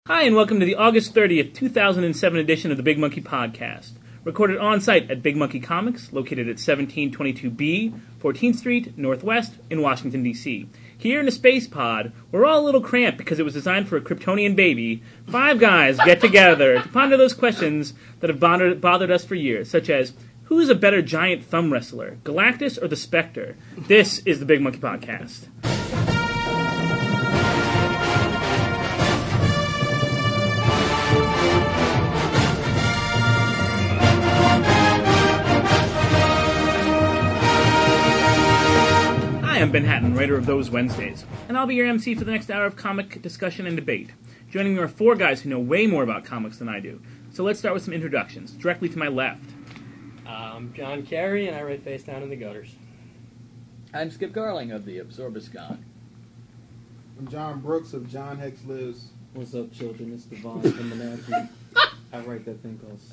Hi, and welcome to the August 30th, 2007 edition of the Big Monkey Podcast. Recorded on-site at Big Monkey Comics, located at 1722B, 14th Street, Northwest, in Washington, D.C. Here in the Space Pod, we're all a little cramped because it was designed for a Kryptonian baby. 5 guys get together to ponder those questions that have bothered us for years, such as, who is a better giant thumb wrestler, Galactus or the Spectre? This is the Big Monkey Podcast. I'm Ben Hatton, writer of Those Wednesdays, and I'll be your MC for the next hour of comic discussion and debate. Joining me are 4 guys who know way more about comics than I do. So let's start with some introductions. Directly to my left. I'm John Carey, and I write Face Down in the Gutters. I'm Skip Garling of the Absorbiscon. I'm John Brooks of John Hex Lives. What's up, children? It's Devon from Menagerie. I write that thing called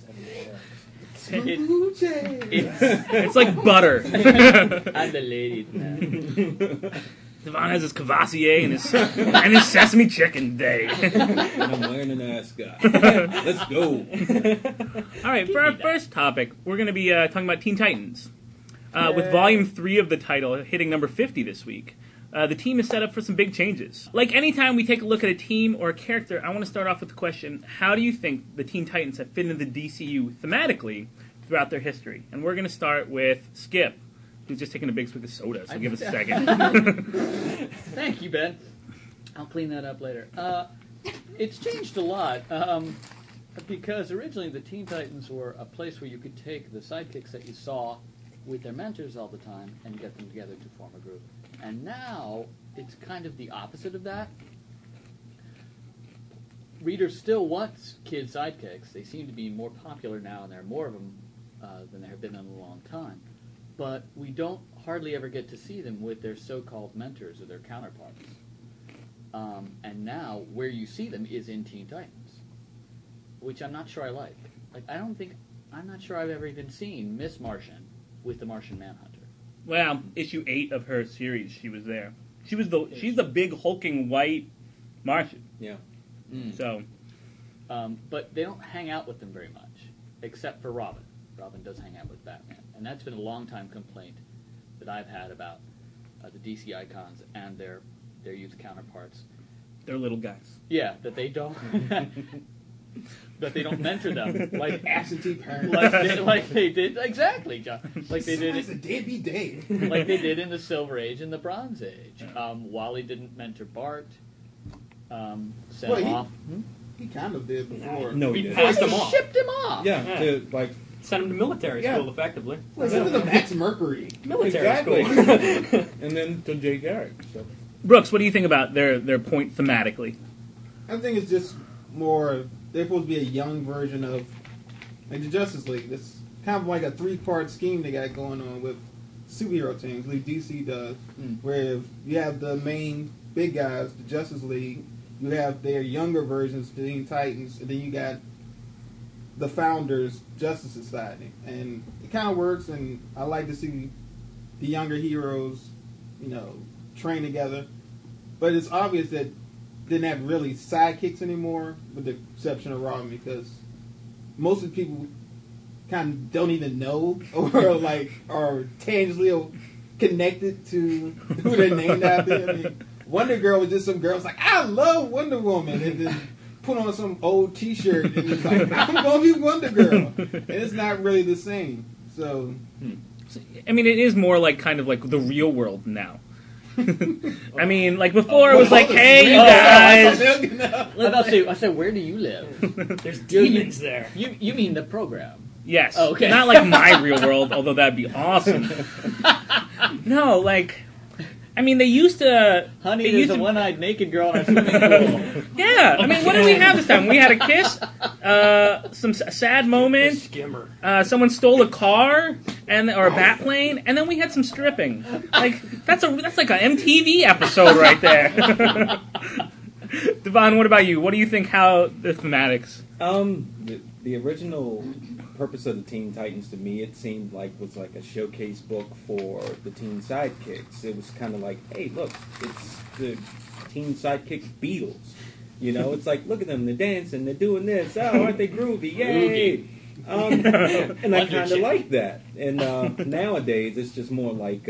7 It's like butter. I'm the ladies, man. Devon has his Cavassier and his sesame chicken day. And I'm wearing an ascot. Let's go. All right, for our first topic, we're going to be talking about Teen Titans. With Volume 3 of the title hitting number 50 this week. The team is set up for some big changes. Like anytime we take a look at a team or a character, I want to start off with the question, how do you think the Teen Titans have fit into the DCU thematically throughout their history? And we're going to start with Skip, who's just taking a big swig of soda, so give us a second. Thank you, Ben. I'll clean that up later. It's changed a lot, because originally the Teen Titans were a place where you could take the sidekicks that you saw with their mentors all the time and get them together to form a group. And now, it's kind of the opposite of that. Readers still want kid sidekicks. They seem to be more popular now, and there are more of them than there have been in a long time. But we don't hardly ever get to see them with their so-called mentors or their counterparts. And now, where you see them is in Teen Titans, which I'm not sure I like. I'm not sure I've ever even seen Miss Martian with the Martian Manhunter. Well, issue 8 of her series, she was there. She's the big hulking white Martian. Yeah. So, but they don't hang out with them very much, except for Robin. Robin does hang out with Batman, and that's been a long time complaint that I've had about the DC icons and their youth counterparts. they're little guys. Yeah, that they don't. That they don't mentor them like Absentee parents. like they did exactly, John. Like they did. It's a deadbeat day. Like they did in the Silver Age and the Bronze Age. Wally didn't mentor Bart. Sent him off. He kind of did before. No, he He didn't. forced them off. Shipped him off. Yeah, Send him to military Yeah. school, effectively. Listen to the Max Mercury. Military exactly. school. And then to Jay Garrick. So. Brooks, what do you think about their point thematically? I think it's just more. They're supposed to be a young version of like the Justice League. It's kind of like a 3-part scheme they got going on with superhero teams, like DC does. Where if you have the main big guys, the Justice League, you have their younger versions, the Teen Titans, and then you got the Founders Justice Society, and it kind of works. And I like to see the younger heroes, train together. But it's obvious that didn't have really sidekicks anymore, with the exception of Robin, because most of the people kind of don't even know or are tangibly connected to who they're named after. I mean, Wonder Girl was just some girl was like, I love Wonder Woman, and then put on some old T-shirt and it's like, I'm gonna be Wonder Girl, and it's not really the same. So, I mean, it is more like kind of like the real world now. I mean, like before it was like, hey, you guys. I said, where do you live? There's demons there. You mean the program? Yes. Oh, okay. Not like my real world, although that'd be awesome. No, like, I mean, they used to... Honey, there's a one-eyed naked girl in our swimming pool. Yeah, I mean, what did we have this time? We had a kiss, some sad moments, Skimmer. someone stole a car, or a bat plane, and then we had some stripping. Like, that's like an MTV episode right there. Devon, what about you? What do you think, how the thematics? The original purpose of the Teen Titans, to me, it seemed like was like a showcase book for the teen sidekicks. It was kind of like, hey, look, it's the teen sidekick Beatles. You know, it's like, look at them, they're dancing, they're doing this. Oh, aren't they groovy? Yay! And I kind of like that. And nowadays, it's just more like,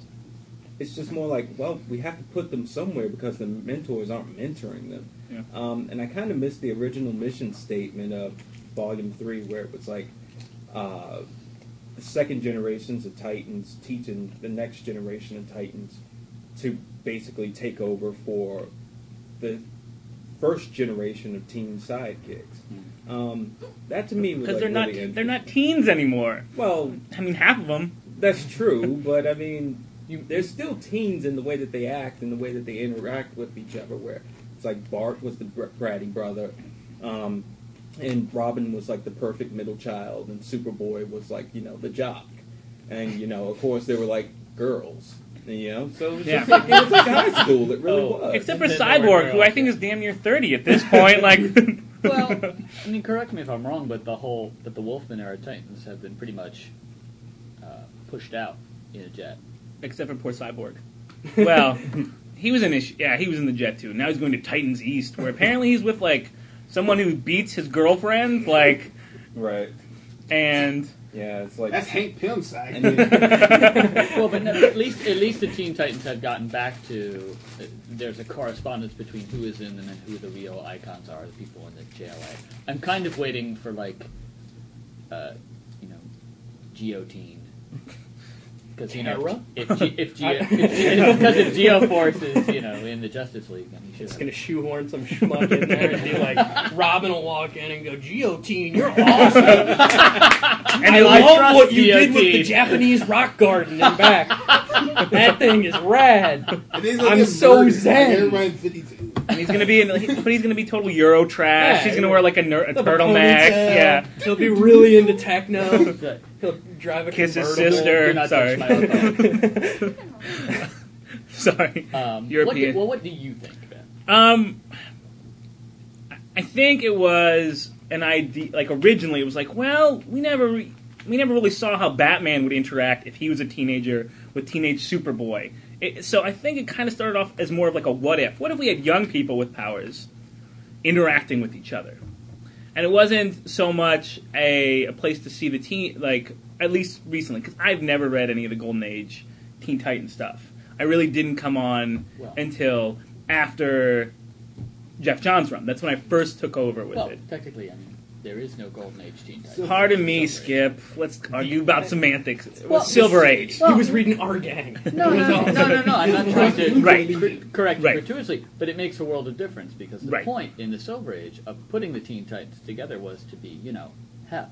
well, we have to put them somewhere because the mentors aren't mentoring them. Yeah. And I kind of miss the original mission statement of Volume 3, where it was like the second generations of Titans teaching the next generation of Titans to basically take over for the first generation of teen sidekicks. That to me was Because like they're not teens anymore. Well, I mean, half of them. that's true, but I mean, they're still teens in the way that they act and the way that they interact with each other. Where it's like Bart was the bratty brother, and Robin was like the perfect middle child, and Superboy was like the jock, and of course they were like girls. So it was, just like, it was like high school. It really was. Except for Cyborg, who I think is damn near 30 at this point. Like, Well, I mean, correct me if I'm wrong, but the Wolfman era Titans have been pretty much pushed out in a jet. except for poor Cyborg. Well, he was in the jet too. Now he's going to Titans East, where apparently he's with like someone who beats his girlfriend, like, Right. and. Yeah, it's like That's Hank Pym's side. Well, but no, at least the Teen Titans have gotten back to. There's a correspondence between who is in them and who the real icons are, the people in the JLA. I'm kind of waiting for Geoteen. Because if Geoforce is in the Justice League, then he should. It's going to shoehorn some schmuck in there and be like, Robin will walk in and go, Geoteen, you're awesome. And I love what you did with the Japanese rock garden in back. That thing is rad. I'm so zen. Like 52. And he's gonna be total Euro trash. Yeah, he's gonna wear like a turtleneck. Ponytail. Yeah, He'll be really into techno. He'll drive a kiss his convertible. sister. Do not Sorry, touch my iPhone. sorry. European. What do you think, Ben? I think it was an idea. Like originally, it was like, well, we never really saw how Batman would interact if he was a teenager with teenage Superboy. So I think it kind of started off as more of like a what if. What if we had young people with powers interacting with each other? And it wasn't so much a place to see the teen, like, at least recently, because I've never read any of the Golden Age Teen Titan stuff. I really didn't come on until after Jeff Johns' run. That's when I first took over with it. Technically, I mean, there is no Golden Age Teen Titans. Pardon me, Skip. Let's argue about semantics. It was Silver Age. He was reading Our Gang. No. I'm not trying to correct you Right. gratuitously, but it makes a world of difference because the Right. point in the Silver Age of putting the Teen Titans together was to be, hep.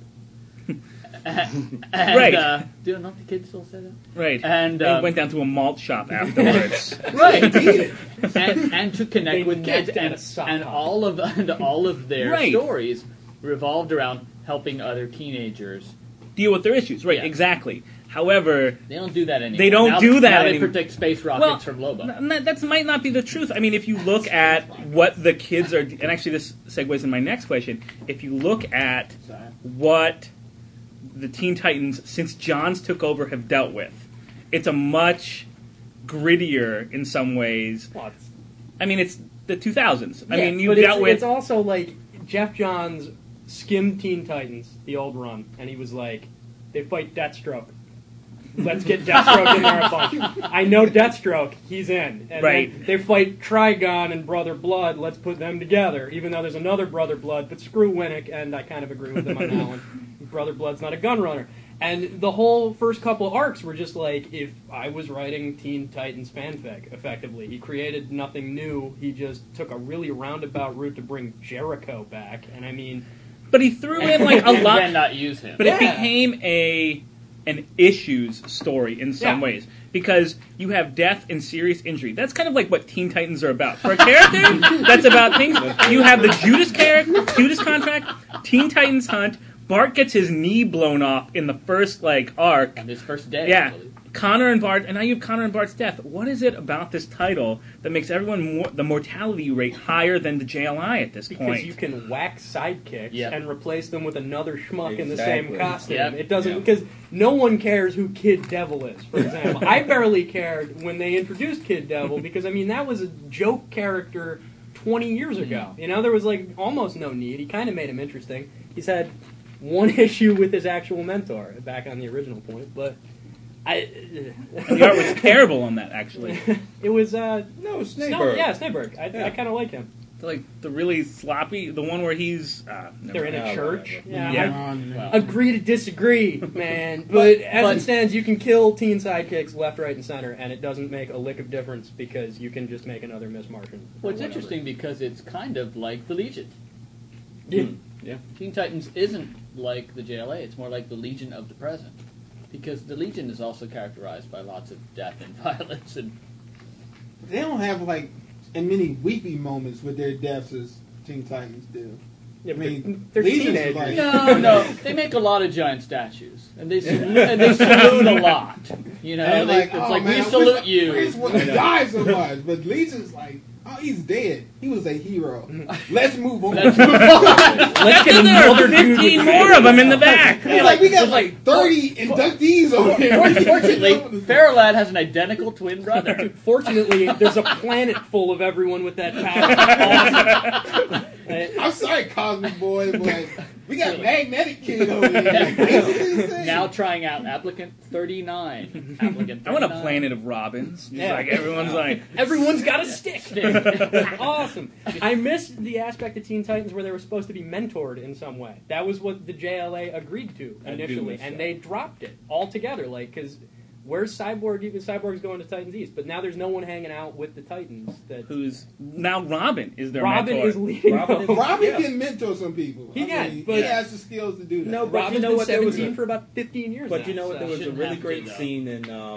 and, Right. Do not the kids still say that? Right. And They went down to a malt shop afterwards. right, and to connect They with kids, met at a sock and hop. all of their Right. stories revolved around helping other teenagers. Deal with their issues. Right, Yeah. exactly. However, They don't do that anymore. They don't Now- do that now they anymore. protect space rockets from Lobo. That might not be the truth. I mean, if you look at what the kids are... And actually, this segues in my next question. If you look at what the Teen Titans, since Johns took over, have dealt with, it's a much grittier, in some ways... Well, I mean, it's the 2000s. I Yeah, mean, you but dealt with... it's also like Jeff Johns skimmed Teen Titans, the old run, and he was like, they fight Deathstroke. Let's get Deathstroke in there a bunch. I know Deathstroke, he's in. And Right. then they fight Trigon and Brother Blood, let's put them together, even though there's another Brother Blood, but screw Winnick, and I kind of agree with him on that one. Brother Blood's not a gun runner. And the whole first couple of arcs were just like, if I was writing Teen Titans fanfic, effectively. He created nothing new, he just took a really roundabout route to bring Jericho back, and I mean... But he threw in, like, a and lot... then not use him. But it became an issues story in some ways, because you have death and serious injury. That's kind of like what Teen Titans are about. For a character that's about things, you have the Judas contract, Teen Titans Hunt. Bart gets his knee blown off in the first arc. On his first day, Yeah, I believe. Connor and Bart, and now you have Connor and Bart's death. What is it about this title that makes everyone the mortality rate higher than the JLI at this Because point? you can whack sidekicks and replace them with another schmuck in the Exactly. same costume. Yep. It doesn't, because no one cares who Kid Devil is, for example. I barely cared when they introduced Kid Devil because, I mean, that was a joke character 20 years ago. You know, there was like almost no need. He kind of made him interesting. He's had one issue with his actual mentor, back on the original point, but The art was terrible on that, actually. it was No, Snapeberg. yeah, Snapeberg. I kind of like him. Like the really sloppy, the one where he's They're in a church. Yeah. I agree to disagree, man. But as it stands, you can kill teen sidekicks left, right, and center, and it doesn't make a lick of difference because you can just make another Miss Martian. Well, it's interesting because it's kind of like the Legion. Yeah. Yeah. Teen Titans isn't like the JLA. It's more like the Legion of the present. Because the Legion is also characterized by lots of death and violence. And They don't have like as many weepy moments with their deaths as Teen Titans do. Yeah, I mean, they're Legion's teenagers. like- no, they make a lot of giant statues, and they salute a lot. You know, And it's oh, like man, we salute I you. just want to die so much, but Legion's like, oh, he's dead. He was a hero. Let's move on. Let's move on. Let's get There are another dude 15 with more of them in the back. He's like, we got like 30 inductees over here. Fortunately, Farrelad has an identical twin brother. Fortunately, there's a planet full of everyone with that power. Awesome. I'm sorry, Cosmic Boy, but we got Magnetic Kid over here. Now trying out applicant 39. Applicant 39. I want a planet of Robins. Just Yeah. like everyone's like, Everyone's got a stick. Awesome. I missed the aspect of Teen Titans where they were supposed to be mentored in some way. That was what the JLA agreed to I do initially, miss and that. they dropped it altogether. Like, because where's Cyborg? Even Cyborg's going to Titans East, but now there's no one hanging out with the Titans. That who's now Robin is their Robin mentor. is leading. Robin them. Robin Yeah. can mentor some people. He can, he but- has the skills to do that. No, but Robin's you know been what? There was 17 a, for about 15 years but now, you know what? so. There was a Shouldn't really have to, great though. scene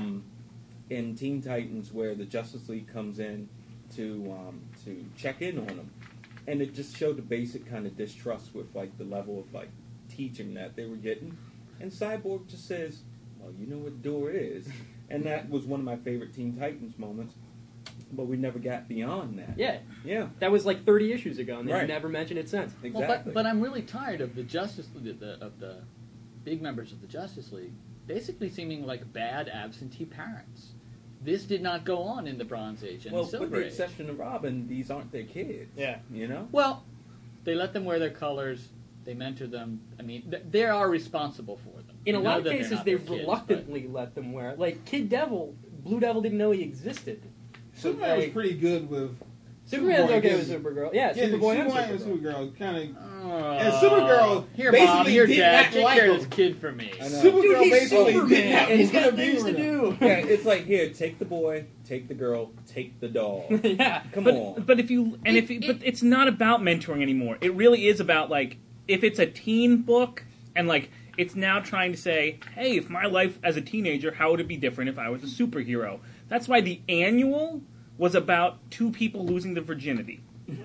in Teen Titans where the Justice League comes in to check in on them, and it just showed the basic kind of distrust with like the level of like teaching that they were getting, and Cyborg just says, "Well, you know what the door is," and that was one of my favorite Teen Titans moments. But we never got beyond that. Yeah, Yeah, that was like 30 issues ago, and they've Right. never mentioned it since. exactly. Well, but I'm really tired of the Justice of the big members of the Justice League basically seeming like bad absentee parents. This did not go on in the Bronze Age and well, the Silver with the Age. exception of Robin, these aren't their kids. Yeah. You know. Well, they let them wear their colors. They mentor them. I mean, they are responsible for them. In a We lot know of that they're cases, not they their kids, reluctantly let them wear it. Like Kid Devil, Blue Devil didn't know he existed. Superman was pretty good with Superman's Superboy, okay yes. with Supergirl. Yeah, Yeah, Superboy and Superman and Supergirl. Supergirl kind of. but- And Supergirl here, basically Mom, here, did Dad, not take like care of him. this kid for me. I know. Supergirl Dude, he's basically Superman, did not and he's got want to be things to with him. do. Yeah, it's like here, take the boy, take the girl, take the doll. Yeah. Come but on. but if you and if you, but it's not about mentoring anymore. It really is about like if it's a teen book and like it's now trying to say, hey, if my life as a teenager, how would it be different if I was a superhero? That's why the annual was about two people losing their virginity.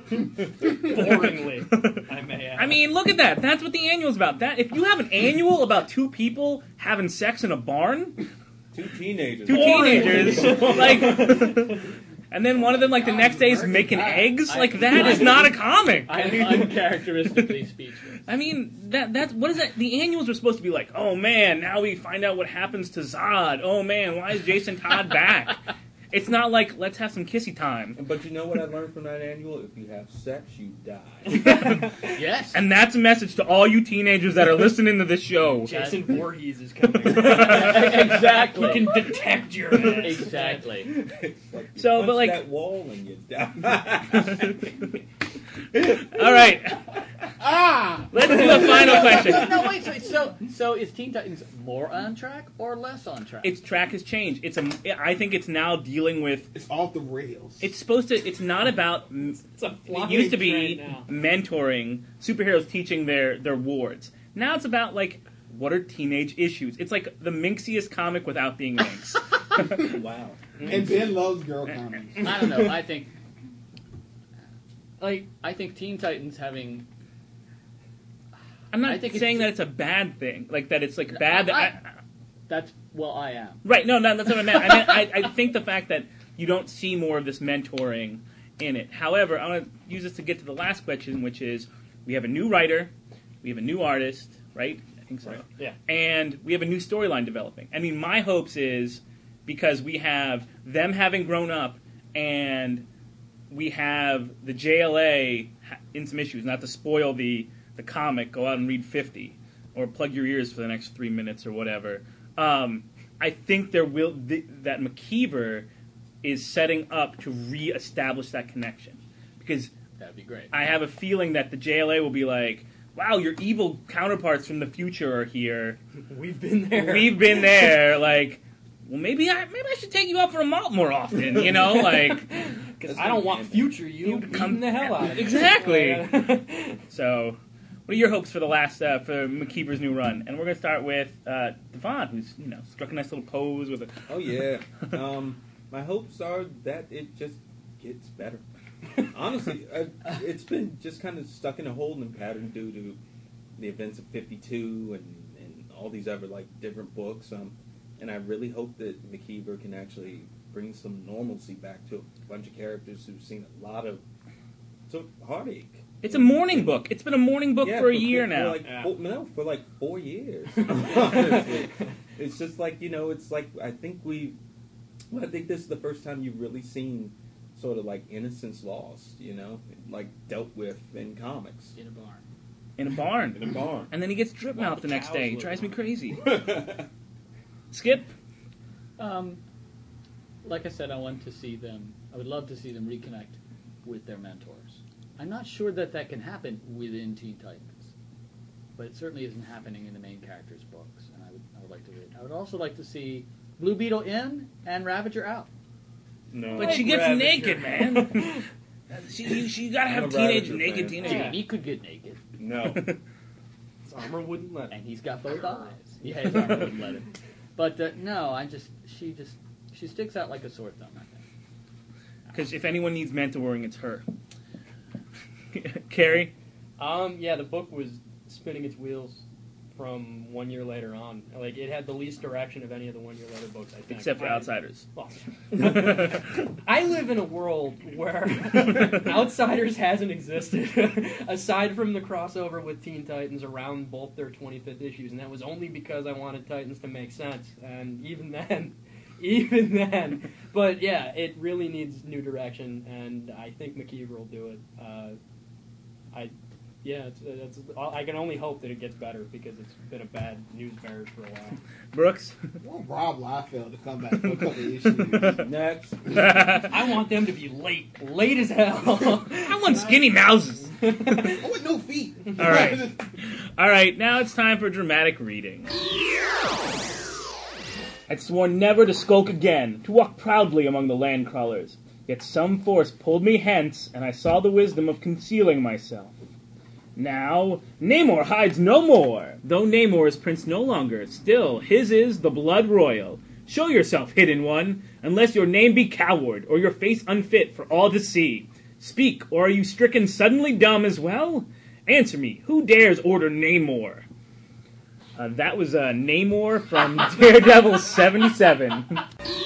Boringly, I may add. I mean, look at that. That's what the annual's about. That if you have an annual about two people having sex in a barn, Two teenagers. two teenagers, like, and then one of them like the next day is making eggs, like that is not a comic. I am uncharacteristically speechless. I mean, that's what is that? The annuals are supposed to be like, oh man, now we find out what happens to Zod. Oh man, why is Jason Todd back? It's not like let's have some kissy time. But you know what I learned from that annual? If you have sex, you die. Yes. And that's a message to all you teenagers that are listening to this show. Jason Voorhees is coming. Exactly. He can detect your ass. Exactly. It's like you So, punch but, like- that wall and you die. All right, let's do a final question. No, wait. So is Teen Titans more on track or less on track? Its track has changed. I think it's now dealing with. It's off the rails. It's not about. It's a It flying used to be train now. mentoring superheroes, teaching their wards. Now it's about like what are teenage issues. It's like the minxiest comic without being minx. Wow. And Ben loves girl comics. I don't know. I think Teen Titans having. I'm not I think saying it's- that it's a bad thing, like that it's like bad. That's I am. Right? No, that's what I meant. I think the fact that you don't see more of this mentoring in it. However, I want to use this to get to the last question, which is we have a new writer, we have a new artist, right? I think so. Right. Yeah. And we have a new storyline developing. I mean, my hopes is because we have them having grown up and we have the JLA in some issues. Not to spoil the comic, go out and read 50, or plug your ears for the next 3 minutes or whatever. I think that McKeever is setting up to reestablish that connection, because That'd be great. I have a feeling that the JLA will be like, wow, your evil counterparts from the future are here. We've been there. We've been there. Like, well, maybe I should take you out for a malt more often, you know? Like, Because I don't want future you beating the hell out of me. Exactly. So, what are your hopes for the last, for McKeever's new run? And we're going to start with Devon, who's, struck a nice little pose with a... Oh, yeah. My hopes are that it just gets better. Honestly, it's been just kind of stuck in a holding pattern due to the events of 52 and all these other, different books. And I really hope that McKeever can actually bring some normalcy back to a bunch of characters who've seen a lot of heartache. It's a morning book. It's been a morning book for a year now. For 4 years. Honestly. It's just it's I think this is the first time you've really seen sort of innocence lost, dealt with in comics. In a barn. In a barn. In a barn. And then he gets drip mouth the next cows day. It live drives me on. crazy. Skip? Like I said, I would love to see them reconnect with their mentors. I'm not sure that can happen within Teen Titans, but it certainly isn't happening in the main characters' books, and I would like to read. I would also like to see Blue Beetle in and Ravager out. No. But she gets Ravager. naked, man. she gotta have I'm a teenage Ravager naked fan. teenager. Jimmy, he could get naked, No. His armor wouldn't let him. and he's got both eyes. Yeah, his arm wouldn't let him. But no, she sticks out like a sore thumb, I think. Because if anyone needs mentoring, it's her. Carrie? Yeah, the book was spinning its wheels from 1 year later on. It had the least direction of any of the 1 year later books, I think. Except for Outsiders. Well, I live in a world where Outsiders hasn't existed, aside from the crossover with Teen Titans around both their 25th issues, and that was only because I wanted Titans to make sense, and even then. But yeah, it really needs new direction, and I think McKeever will do it. I can only hope that it gets better, because it's been a bad news bearer for a while. Brooks? Well, Rob Liefeld to come back for a couple of issues. Next. I want them to be late as hell. I want skinny mouses. Oh, with no feet. All right, now it's time for dramatic reading. I'd sworn never to skulk again, to walk proudly among the land crawlers. Yet some force pulled me hence, and I saw the wisdom of concealing myself. Now, Namor hides no more. Though Namor is prince no longer, still his is the blood royal. Show yourself, hidden one, unless your name be coward, or your face unfit for all to see. Speak, or are you stricken suddenly dumb as well? Answer me, who dares order Namor? That was Namor from Daredevil 77.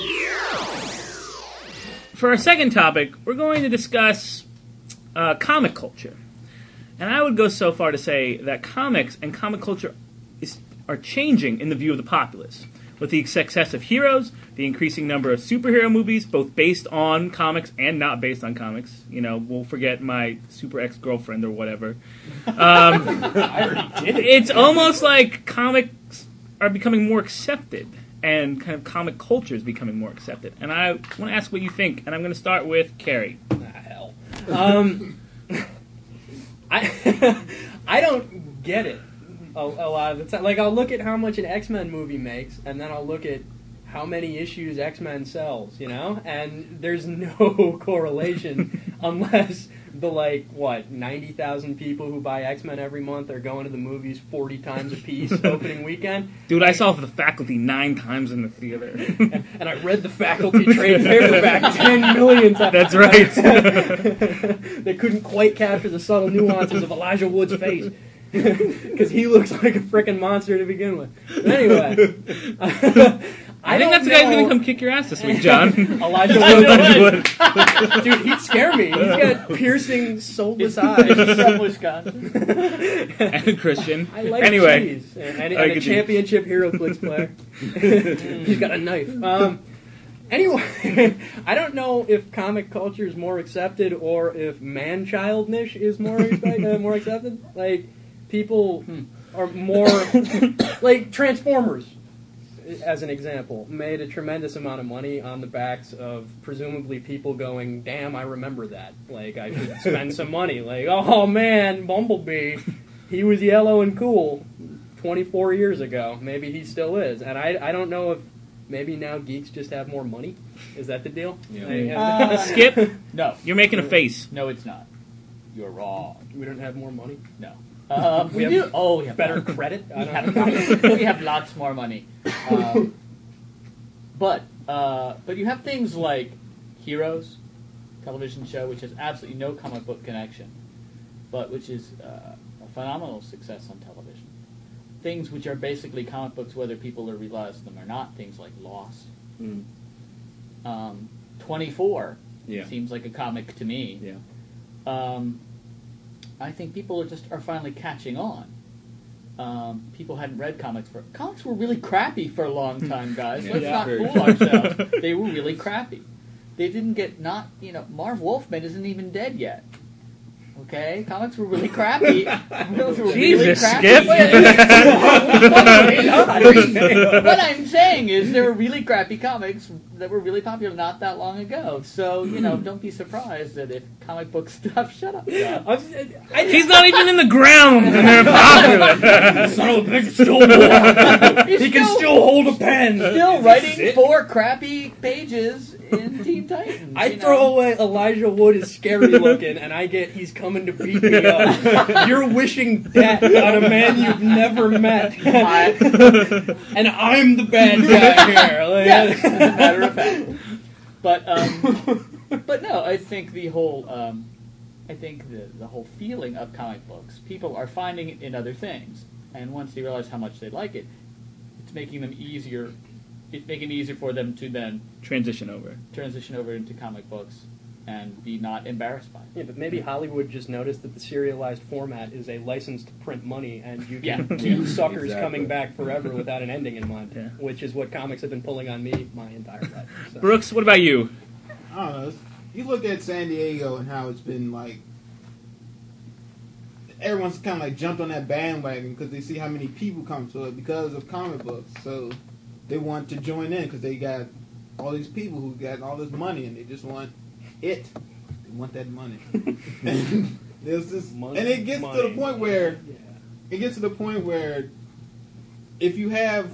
For our second topic, we're going to discuss comic culture. And I would go so far to say that comics and comic culture are changing in the view of the populace. With the success of Heroes, the increasing number of superhero movies, both based on comics and not based on comics. We'll forget my super ex-girlfriend or whatever. I already did. It's almost like comics are becoming more accepted, and kind of comic culture is becoming more accepted. And I want to ask what you think, and I'm going to start with Carrie. Hell. I don't get it a lot of the time. I'll look at how much an X-Men movie makes, and then I'll look at how many issues X-Men sells, and there's no correlation unless the 90,000 people who buy X-Men every month are going to the movies 40 times a piece opening weekend. Dude, I saw The Faculty 9 times in the theater. And I read the Faculty trade paperback 10 million times. That's right. They couldn't quite capture the subtle nuances of Elijah Wood's face. Because he looks like a frickin' monster to begin with. But anyway. I think that's the guy who's going to come kick your ass this week, John. Elijah Wood. Dude, he'd scare me. He's got piercing, soulless eyes. From Wisconsin. And Christian. I like anyway. cheese. And a championship HeroClix player. He's got a knife. Anyway, I don't know if comic culture is more accepted or if man-childness is more more accepted. Like, people are more... like, Transformers, as an example, made a tremendous amount of money on the backs of presumably people going, damn, I remember that. Like, I should spend some money. Like, oh, man, Bumblebee, he was yellow and cool 24 years ago. Maybe he still is. And I don't know if maybe now geeks just have more money. Is that the deal? Yeah. Skip, No. you're making a face. No, it's not. You're wrong. We don't have more money? No. We have do. Oh, we have better credit? We have lots more money. But you have things like Heroes, television show, which has absolutely no comic book connection, but which is a phenomenal success on television. Things which are basically comic books, whether people realize them or not. Things like Lost. 24 seems like a comic to me. Yeah. I think people are finally catching on. People hadn't read comics were really crappy for a long time, guys. Let's not fool ourselves. They were really crappy. They didn't get Marv Wolfman isn't even dead yet. Okay, comics were really crappy. Those were Jesus, really crappy. Skip. What I'm saying is there were really crappy comics that were really popular not that long ago. So don't be surprised that if comic book stuff. Shut up. He's not even in the ground, and they're popular. Son of a bitch, still more. He can still hold a pen. Still writing 4 crappy pages in Teen Titans. I throw away Elijah Wood is scary looking, and I get he's coming to beat me up. You're wishing death on a man you've never met, and I'm the bad guy here. Like, yes, as a matter of fact. But no, I think the whole the whole feeling of comic books, people are finding it in other things, and once they realize how much they like it, it's making them easier. It's making it easier for them to then Transition over into comic books and be not embarrassed by it. yeah, but maybe Hollywood just noticed that the serialized format is a license to print money, and you can Yeah. keep suckers Exactly. coming back forever without an ending in mind, Yeah. which is what comics have been pulling on me my entire life. So. Brooks, what about you? I don't know. You look at San Diego and how it's been like. Everyone's kind of like jumped on that bandwagon because they see how many people come to it because of comic books. So they want to join in because they got all these people who got all this money and they just want it. They want that money. And there's this, Money, and it gets to the point where if you have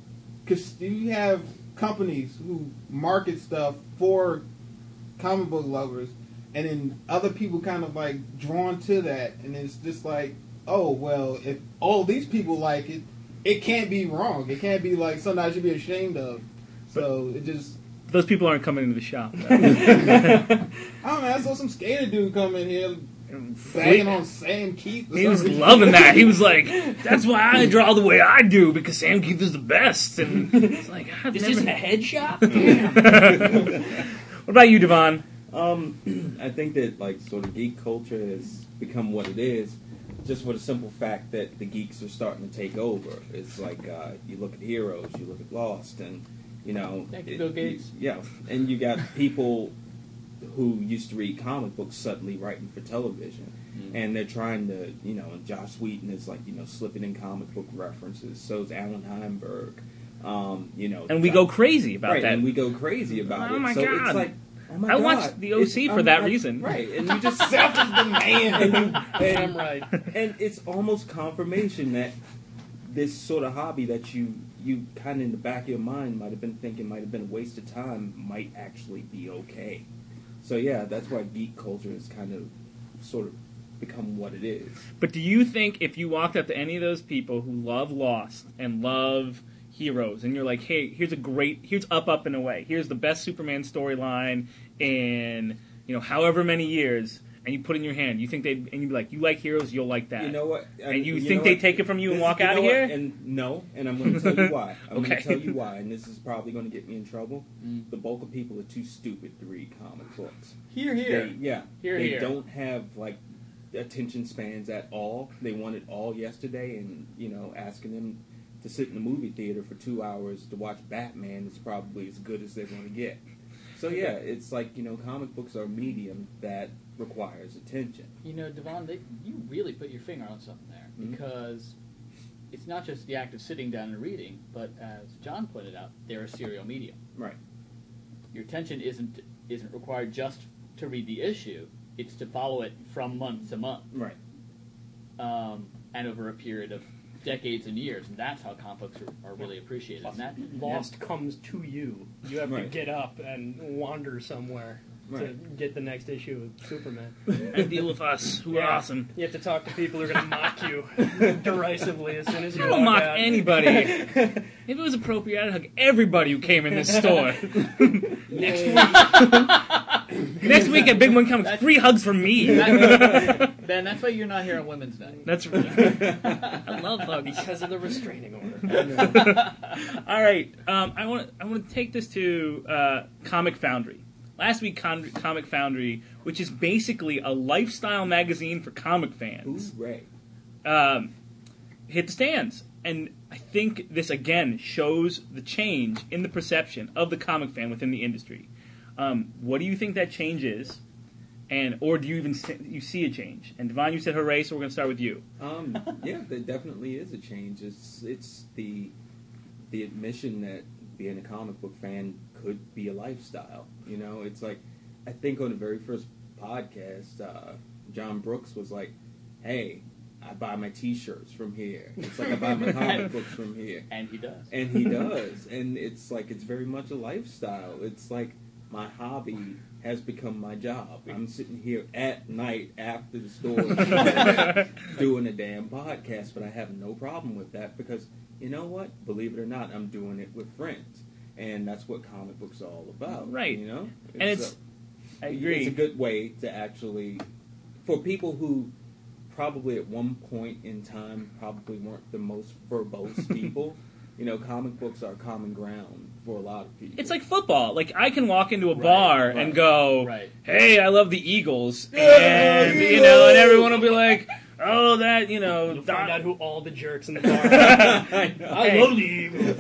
companies who market stuff for comic book lovers, and then other people kind of like drawn to that, and it's just like, oh well, if all these people like it, it can't be wrong. It can't be like something I should be ashamed of. So it just. Those people aren't coming into the shop. I don't know. I saw some skater dude come in here banging on Sam Keith. He was loving that. He was like, "That's why I draw the way I do because Sam Keith is the best." And it's like, This isn't a head shop? What about you, Devon? I think that like sort of geek culture has become what it is, just for the simple fact that the geeks are starting to take over. It's like you look at Heroes, you look at Lost, and Thank you, Bill Gates. And you got people who used to read comic books suddenly writing for television, and they're trying to, and Joss Whedon is like, slipping in comic book references. So is Alan Heinberg. And we go crazy about right, that. and we go crazy about it. Oh my so God. it's like, oh my I God. watched the OC for that reason. Right, and you just Self is the man. Damn right. and it's almost confirmation that this sort of hobby that you kind of in the back of your mind might have been thinking might have been a waste of time might actually be okay. So yeah, that's why geek culture has kind of sort of become what it is. But do you think if you walked up to any of those people who love Lost and love Heroes, and you're like, hey, here's Up and Away, here's the best Superman storyline in however many years, and you put it in your hand, you think and you'd be like, you like Heroes, you'll like that. You know what? And you think they take it from you and walk out of here? And I'm going to tell you why. I'm Okay. going to tell you why, and this is probably going to get me in trouble. The bulk of people are too stupid to read comic books. Here. They don't have like attention spans at all. They want it all yesterday, and asking them to sit in the movie theater for 2 hours to watch Batman is probably as good as they're going to get. So yeah, it's like, comic books are a medium that requires attention. Devon, you really put your finger on something there, because it's not just the act of sitting down and reading, but as John pointed out, they're a serial medium. Right. Your attention isn't required just to read the issue; it's to follow it from month to month. Right. And over a period of decades and years, and that's how comic books are really appreciated. And that Lost comes to you. You have to get up and wander somewhere to get the next issue of Superman. And deal with us, who are awesome. You have to talk to people who are going to mock you derisively as soon as you I don't walk mock out. anybody. If it was appropriate, I'd hug everybody who came in this store. Next week at Big Monkey Comics, free hugs from me. Ben, that's why you're not here on Women's Night. That's right. I love hugs. Because of the restraining order. All right, I want to take this to Comic Foundry. Last week, Comic Foundry, which is basically a lifestyle magazine for comic fans, Hooray. hit the stands. And I think this, again, shows the change in the perception of the comic fan within the industry. What do you think that change is? Or do you even you see a change? And Devon, you said hooray, so we're going to start with you. Yeah, there definitely is a change. It's the admission that being a comic book fan could be a lifestyle. It's like, I think on the very first podcast, John Brooks was like, hey, I buy my T-shirts from here. It's like I buy my comic books from here. And he does. And he does. And it's like, it's very much a lifestyle. It's like my hobby has become my job. I'm sitting here at night after the store doing a damn podcast, but I have no problem with that because, you know what? Believe it or not, I'm doing it with friends. And that's what comic books are all about. Right. I agree. It's a good way to actually, for people who probably at one point in time probably weren't the most verbose people, comic books are common ground for a lot of people. It's like football. Like, I can walk into a bar and go, hey, I love the Eagles. And, and everyone will be like, oh, that, You'll find out who all the jerks in the bar are. I love the Eagles.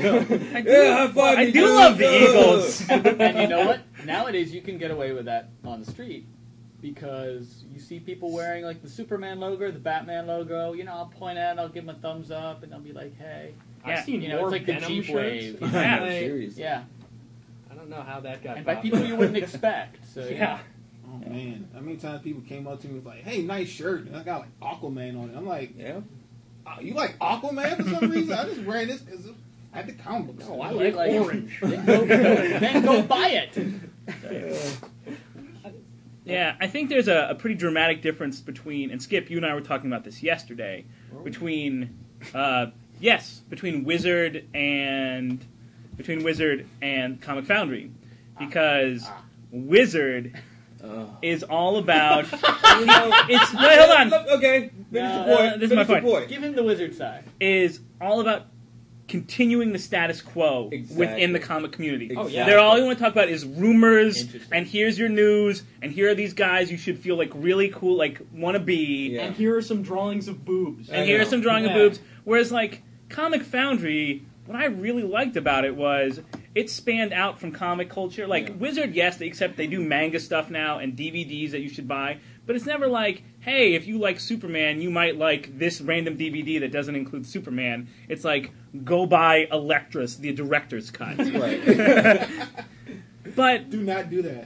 I do love the Eagles. And you know what? Nowadays, you can get away with that on the street because you see people wearing, like, the Superman logo, the Batman logo. I'll point at it, I'll give them a thumbs up, and I'll be like, hey. I've seen it's more like the Venom Jeep shirts. wave. Yeah, seriously. Yeah. I don't know how that got And by people you wouldn't expect. So, Yeah. Oh man, how many times people came up to me and was like, "Hey, nice shirt," and I got like Aquaman on it. I'm like, Yeah. You like Aquaman for some reason? I just wearing this because I had the comic books. Oh, I You like orange. Then go buy it. Yeah, I think there's a pretty dramatic difference between, and Skip, you and I were talking about this yesterday, between Wizard and Comic Foundry, because Wizard is all about. It's wait, hold on. Okay, finish the point. This is my Finish the point. Give him the wizard side. Is all about continuing the status quo Exactly. within the comic community. Oh, yeah. They're all you want to talk about is rumors, Interesting. and here's your news, and here are these guys you should feel like really cool, like want to be. Yeah. And here are some drawings of boobs. And here are some drawing of Yeah. boobs. Whereas, like, Comic Foundry, what I really liked about it was it spanned out from comic culture. Like, Yeah. Wizard, yes, except they do manga stuff now and DVDs that you should buy. But it's never like, hey, if you like Superman, you might like this random DVD that doesn't include Superman. It's like, go buy Electros, the director's cut. Right. But Do not do that.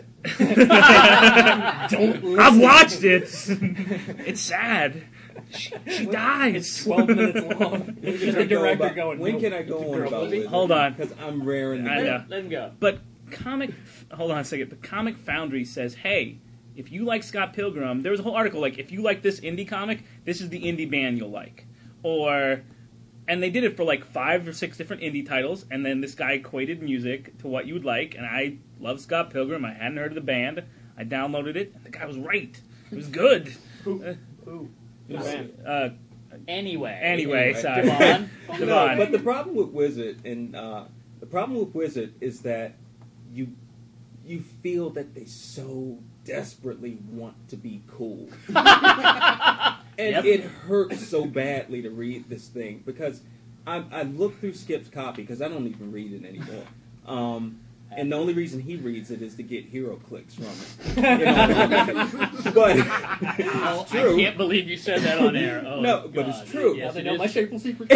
I've watched it. It's sad. She dies. It's 12 minutes long. It's the director going, When "Nope, can I go it's a on girl about movie." Wizard? Hold on. Because I'm raring to I go. know. Let him go. But hold on a second. But Comic Foundry says, hey, if you like Scott Pilgrim, there was a whole article like, if you like this indie comic, this is the indie band you'll like. And they did it for like 5 or 6 different indie titles, and then this guy equated music to what you would like, and I love Scott Pilgrim. I hadn't heard of the band. I downloaded it, and the guy was right. It was good. Who? Anyway, sorry. Devon. No, Devon. but the problem with Wizard is that you feel that they so desperately want to be cool. And Yep. it hurts so badly to read this thing because I looked through Skip's copy because I don't even read it anymore. And the only reason he reads it is to get hero clicks from it. But it's true. I can't believe you said that on air. Oh, No, God. but it's true. Yeah, Yes, they it know is. my shameful secret.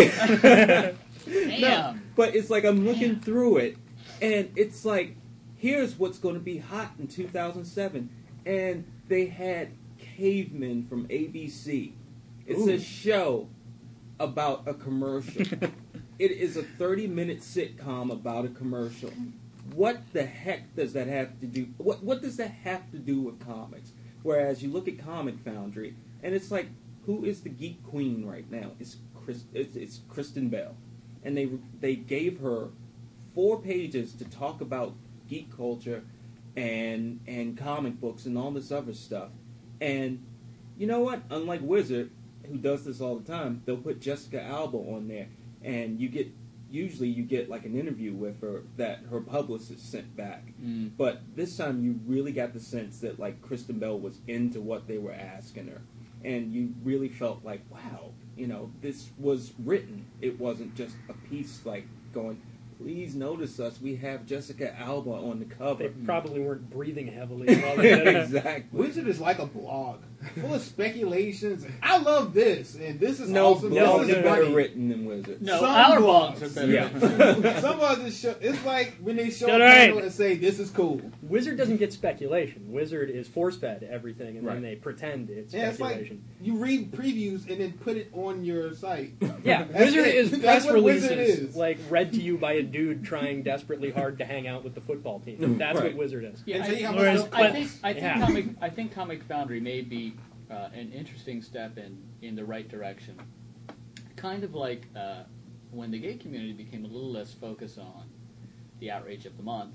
Damn. No, but it's like I'm looking through it, and it's like, here's what's going to be hot in 2007. And they had Cavemen from ABC. It's a show about a commercial. It is a 30-minute sitcom about a commercial. What the heck does that have to do? What does that have to do with comics? Whereas you look at Comic Foundry, and it's like, who is the geek queen right now? It's Kristen Bell, and they gave her 4 pages to talk about geek culture and comic books and all this other stuff. And you know what? Unlike Wizard, who does this all the time, they'll put Jessica Alba on there, and usually you get like an interview with her that her publicist sent back. But this time you really got the sense that like Kristen Bell was into what they were asking her, and you really felt like, wow, this was written. It wasn't just a piece like going, please notice us, we have Jessica Alba on the cover. They probably weren't breathing heavily while they did it. Exactly. Wizard is like a blog, full of speculations. I love this, and this is No, awesome. blogs This are is better funny. written than Wizard. No, Some our blogs. blogs are better. Yeah. Some of this show, it's like when they show Shut a up. panel and say, this is cool. Wizard doesn't get speculation. Wizard is force-fed everything, and Right. then they pretend it's Yeah, it's like speculation. you read previews and then put it on your site. Yeah, That's Wizard it. is That's press what Wizard releases, is. like read to you by a dude trying desperately hard to hang out with the football team. That's Right. what Wizard is. Yeah, And tell you how Whereas much I think Yeah. I think Comic Foundry may be an interesting step in the right direction. Kind of like when the gay community became a little less focused on the outrage of the month,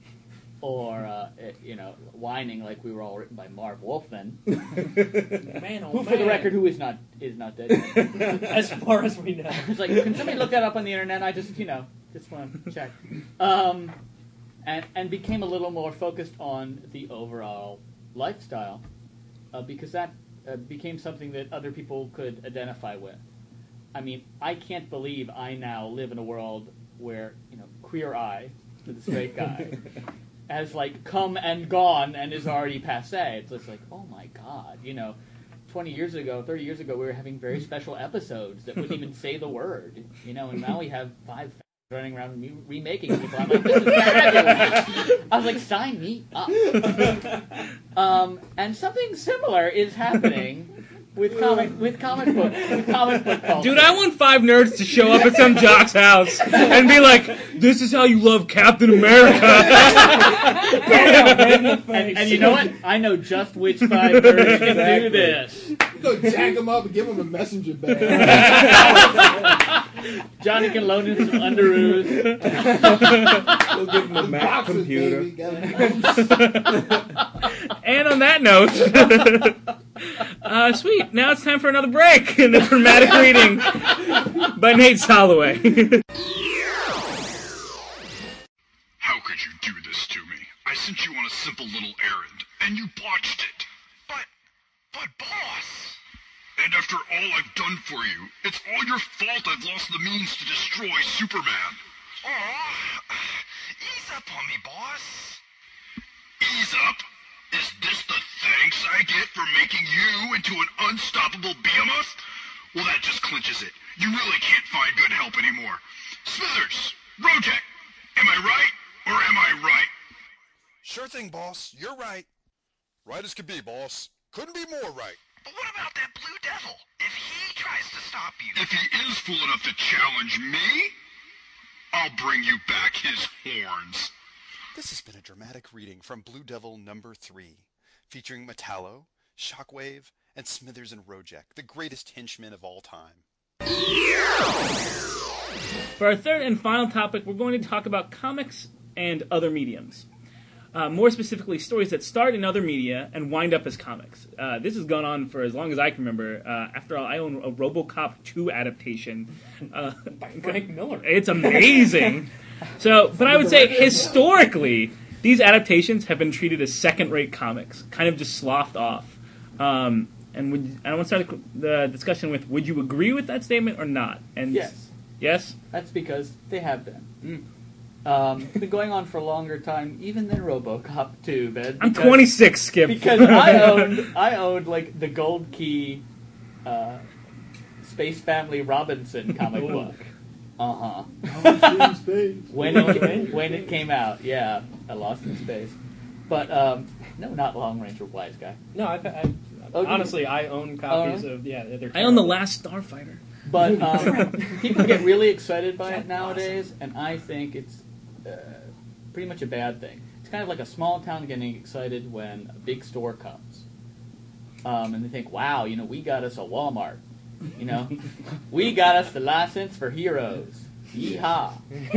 or whining like we were all written by Marv Wolfman, Man, oh who, for the record, who is not dead yet. as far as we know. It's like, can somebody look that up on the internet? I just want to check. And became a little more focused on the overall lifestyle, because that became something that other people could identify with. I mean, I can't believe I now live in a world where, Queer Eye, for the straight guy, has, like, come and gone and is already passé. It's just like, oh my God, 20 years ago, 30 years ago, we were having very special episodes that wouldn't even say the word, and now we have 5 running around remaking people. I'm like, this is fabulous. I was like, sign me up. And something similar is happening with comic book culture. Dude, I want 5 nerds to show up at some jock's house and be like, this is how you love Captain America. and you know what? I know just which 5 nerds can do this. Go jack him up and give him a messenger bag. Johnny can loan him some underoos. We'll give him a Mac Boxes, computer. baby. Got it. And on that note, sweet. Now it's time for another break in the dramatic reading by Nate Soloway. How could you do this to me? I sent you on a simple little errand, and you botched it. But boss! And after all I've done for you, it's all your fault I've lost the means to destroy Superman. Aw, ease up on me, boss. Ease up? Is this the thanks I get for making you into an unstoppable behemoth? Well, that just clinches it. You really can't find good help anymore. Smithers, Rojek, am I right or am I right? Sure thing, boss. You're right. Right as could be, boss. Couldn't be more right. But what about that Blue Devil? If he tries to stop you... If he is fool enough to challenge me, I'll bring you back his horns. This has been a dramatic reading from Blue Devil number 3, featuring Metallo, Shockwave, and Smithers and Rojek, the greatest henchmen of all time. For our third and final topic, we're going to talk about comics and other mediums. More specifically, stories that start in other media and wind up as comics. This has gone on for as long as I can remember. After all, I own a RoboCop 2 adaptation. By Frank Miller. It's amazing. But I would say historically, these adaptations have been treated as second-rate comics, kind of just sloughed off. And I want to start the discussion with: would you agree with that statement or not? And Yes. Yes? That's because they have been. Mm. Been going on for a longer time, even than RoboCop 2, Ben. I'm 26, Skip. Because I owned like the Gold Key Space Family Robinson comic book. When it came out, yeah, I Lost in Space. But no, not Long Range or Wise Guy. No, honestly, I own copies of they're I own The Last Starfighter. But people get really excited by it nowadays, and I think it's pretty much a bad thing. It's kind of like a small town getting excited when a big store comes. And they think, wow, we got us a Walmart. We got us the license for Heroes. Yeehaw.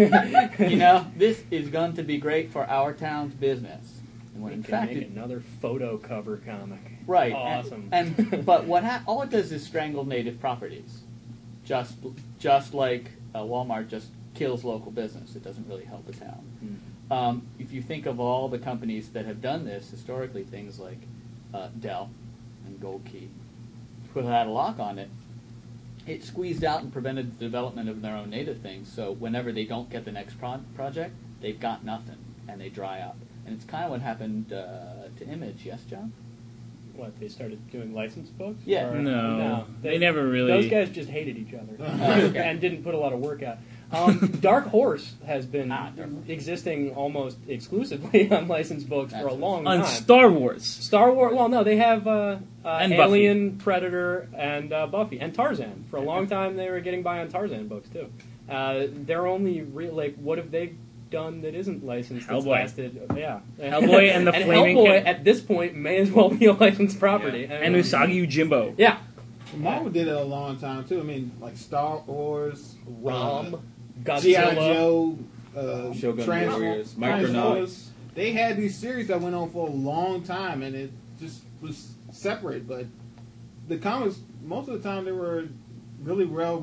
This is going to be great for our town's business. And when We in can fact, make another photo cover comic. right. Awesome. But all it does is strangle native properties. Just like Walmart just kills local business. It doesn't really help a town. If you think of all the companies that have done this historically, things like Dell and Gold Key, without a lock on it, it squeezed out and prevented the development of their own native things. So whenever they don't get the next project, they've got nothing, and they dry up. And it's kind of what happened to Image, yes, John? What, they started doing licensed books? Yeah. Or- No, they never really... Those guys just hated each other Okay. and didn't put a lot of work out. Dark Horse has been Dark Horse. existing almost exclusively on licensed books for a That's long On time. Star Wars. Star Wars. Well, no, they have And Alien, Predator, and Buffy, and Tarzan. For a long time, they were getting by on Tarzan books too. They're only what have they done that isn't licensed? That's Hellboy. lasted, yeah. Hellboy and the Flaming Hellboy Cat. at this point may as well be a licensed property. Yeah. And Usagi Yojimbo. Yeah, Marvel did it a long time too. I mean, like Star Wars, Rom, G.I. Godzilla. Joe, Shogun Transformers, Warriors, Micronauts. They had these series that went on for a long time, and it just was separate. But the comics, most of the time, they were really well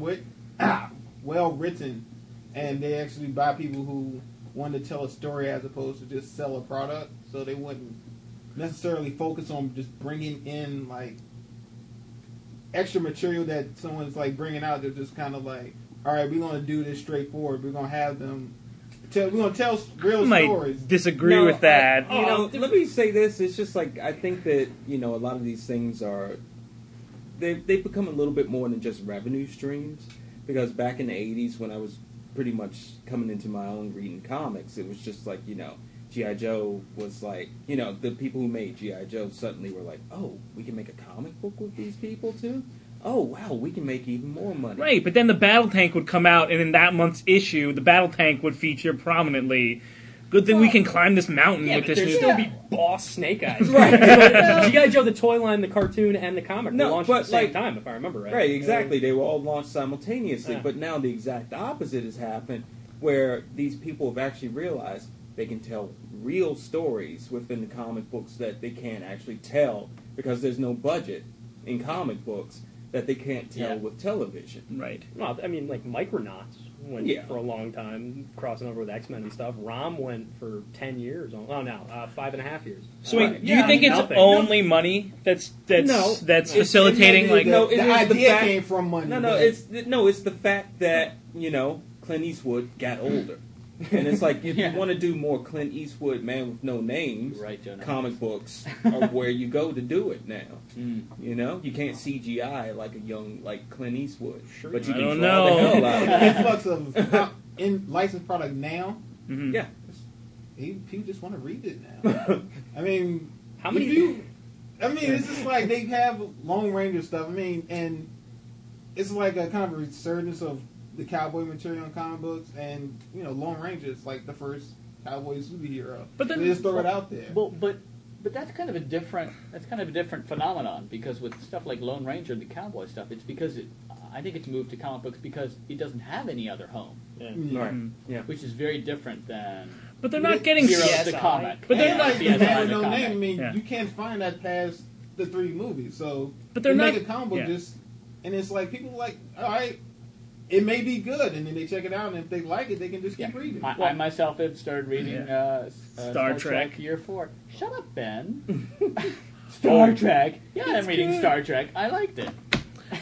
written, and they actually by people who wanted to tell a story as opposed to just sell a product. So they wouldn't necessarily focus on just bringing in like extra material that someone's like bringing out. They're just kind of like, all right, we're going to do this straightforward. We're going to have them we're going to tell real I might stories. disagree No, with that. Let me say this. It's just like, I think that, a lot of these things are, they've become a little bit more than just revenue streams. Because back in the 80s, when I was pretty much coming into my own reading comics, it was just like, G.I. Joe was like, the people who made G.I. Joe suddenly were like, oh, we can make a comic book with these people too? Oh, wow, we can make even more money. Right, but then the Battle Tank would come out, and in that month's issue, the Battle Tank would feature prominently. Good thing we can climb this mountain with this There'd new... still be Boss Snake Eyes. Right. G.I. Joe, the toy line, the cartoon, and the comic No, were launched but, at the same like- time, if I remember right. Right, exactly. They were all launched simultaneously, Yeah. but now the exact opposite has happened, where these people have actually realized they can tell real stories within the comic books that they can't actually tell because there's no budget in comic books that they can't tell Yeah. with television. Right. Well, I mean, like Micronauts went Yeah. for a long time, crossing over with X-Men and stuff. ROM went for 10 years. 5.5 years. So wait, Right. do you think it's nothing. only money that's No. facilitating The No, it is the idea fact- came from money. No, but- it's the fact that Clint Eastwood got older, and it's like if Yeah. you want to do more Clint Eastwood, Man with No Names, You're right, Jonah. comic books are where you go to do it now. Mm. You can't CGI like a young Clint Eastwood, Sure. but you I can don't draw know. the hell out of the it. influx of in licensed product now, Mhm. Yeah, people just want to read it now. I mean, How many- it's just like they have Lone Ranger stuff. I mean, and it's like a kind of a resurgence of the cowboy material in comic books, and Lone Ranger is like the first cowboy superhero. But then- they just throw it out there. Well, but that's kind of a different phenomenon because with stuff like Lone Ranger, the cowboy stuff, it's because I think it's moved to comic books because it doesn't have any other home, Yeah. right. Yeah, which is very different than But they're not getting... Heroes CSI. the comic. But they're And not- like CSI Man with the No comic. Name. I mean, Yeah. you can't find that past the 3 movies. So, But they're you not- make a comic book yeah. and it's like people like, all right, it may be good, and then they check it out, and if they like it, they can just keep reading. I myself have started reading Star Trek. Year 4. Shut up, Ben. Star Trek. Yeah, I'm reading good. Star Trek. I liked it.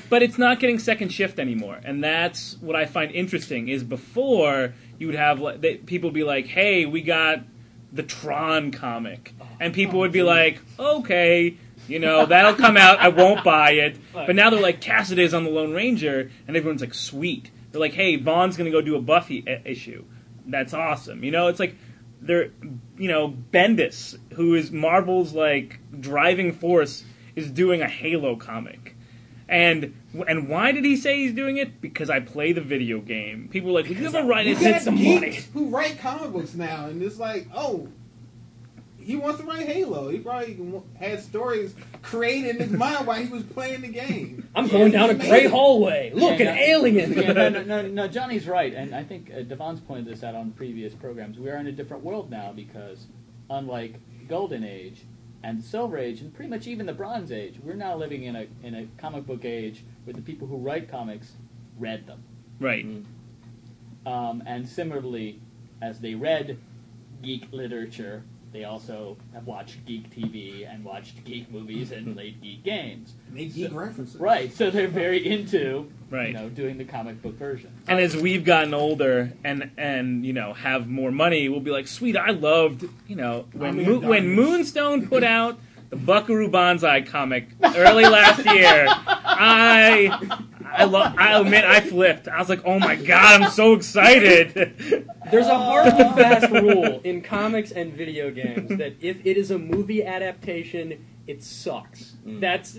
But it's not getting second shift anymore, and that's what I find interesting. Is before you would have people be like, "Hey, we got the Tron comic," and people would be like, "Okay, that'll come out. I won't buy it." But now they're like, "Cassiday's on the Lone Ranger," and everyone's like, "Sweet." They're like, "Hey, Vaughn's gonna go do a Buffy issue. That's awesome." It's like they're Bendis, who is Marvel's like driving force, is doing a Halo comic. And why did he say he's doing it? Because I play the video game. People are like, "Would you ever write it?" Got some money. Who write comic books now, and it's like, oh, he wants to write Halo. He probably had stories created in his mind while he was playing the game. I'm going down a gray hallway. Look, an alien. No, Johnny's right, and I think Devon's pointed this out on previous programs. We are in a different world now because, unlike Golden Age and Silver Age, and pretty much even the Bronze Age, we're now living in a comic book age where the people who write comics read them. Right. And similarly, as they read geek literature, they also have watched geek TV and watched geek movies and played geek games. Make geek references. Right, so they're very into Right. doing the comic book version. And as we've gotten older and have more money, we'll be like, "Sweet, I loved when Moonstone put out the Buckaroo Banzai comic early last year. I admit I flipped. I was like, "Oh my god, I'm so excited!" There's a hard and fast rule in comics and video games that if it is a movie adaptation, it sucks. That's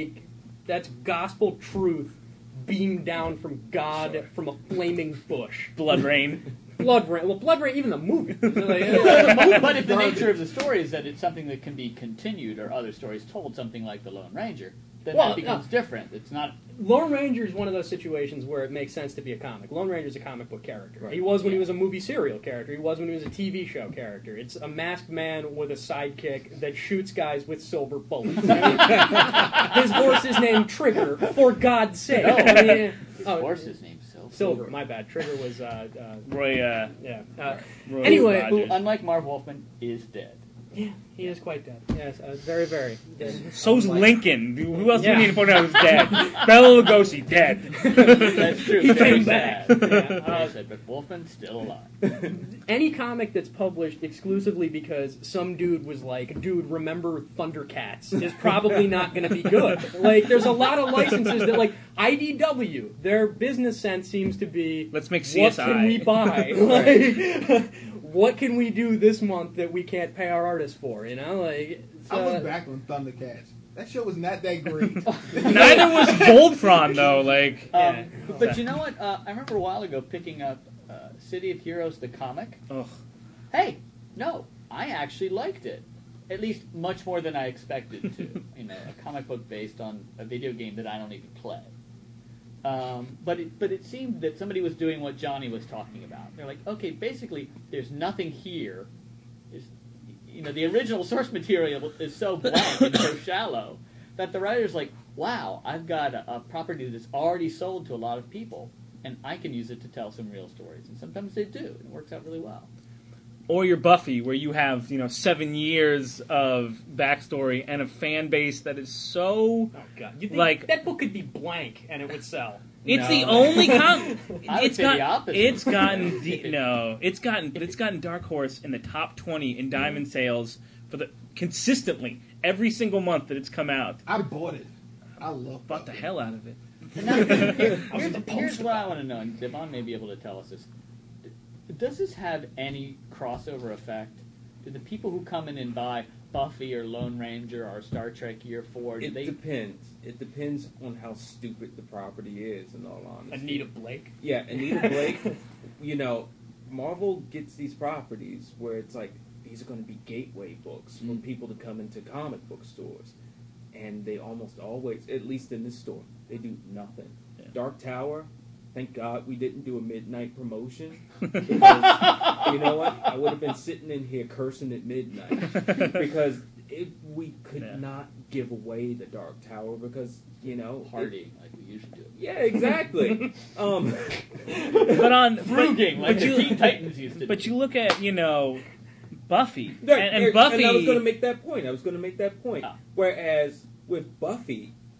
gospel truth beamed down from God from a flaming bush. Blood Rain. Blood Rain. Well, Blood Rain, even the movie. But if the nature of the story is that it's something that can be continued or other stories told, something like the Lone Ranger, then that becomes different. It's not. Lone Ranger is one of those situations where it makes sense to be a comic. Lone Ranger is a comic book character. Right. He was when he was a movie serial character. He was when he was a TV show character. It's a masked man with a sidekick that shoots guys with silver bullets. His horse is named Trigger, for God's sake. His horse is named Silver. My bad. Trigger was Roy. Roy anyway, Rogers. who, unlike Marv Wolfman, is dead. Yeah, he is quite dead. Yes, very, very dead. So's Lincoln. Who else do we need to point out who's dead? Bela Lugosi, dead. That's true. He Very came back. sad. Yeah, Sad, but Wolfman still alive. any comic that's published exclusively because some dude was like, "Dude, remember Thundercats," is probably not going to be good. Like, there's a lot of licenses that, like, IDW, their business sense seems to be, Let's make CSI. what can we buy? Like, what can we do this month that we can't pay our artists for? Like, I was back on Thundercats. That show was not that great. Neither was Voltron, though. Like, But you know what? I remember a while ago picking up City of Heroes, the comic. ugh. Hey, no, I actually liked it. At least much more than I expected to. A comic book based on a video game that I don't even play. But it seemed that somebody was doing what Johnny was talking about. They're like, okay, basically, there's nothing here. The original source material is so blank and so shallow that the writer's like, wow, I've got a property that's already sold to a lot of people, and I can use it to tell some real stories. And sometimes they do, and it works out really well. Or your Buffy, where you have 7 years of backstory and a fan base that is so. Oh God! You think that book could be blank and it would sell? It's the only It's the opposite. It's gotten Dark Horse in the top 20 in Diamond sales consistently every single month that it's come out. I bought it. I love Bought the hell out of it. And now, here's what I want to know, and Devon may be able to tell us this. Does this have any crossover effect? Do the people who come in and buy Buffy or Lone Ranger or Star Trek Year 4, depends. It depends on how stupid the property is, in all honesty. Anita Blake? Yeah, Anita Blake, Marvel gets these properties where it's like, these are going to be gateway books for people to come into comic book stores. And they almost always, at least in this store, they do nothing. Yeah. Dark Tower, thank God we didn't do a midnight promotion. Because, you know what? I would have been sitting in here cursing at midnight. Because we could not give away the Dark Tower because, Hardy, like we usually do. Yeah, exactly. But on Frugging, like the Teen Titans used to do. But you look at, Buffy. Right, and Buffy. And I was going to make that point. Whereas with Buffy,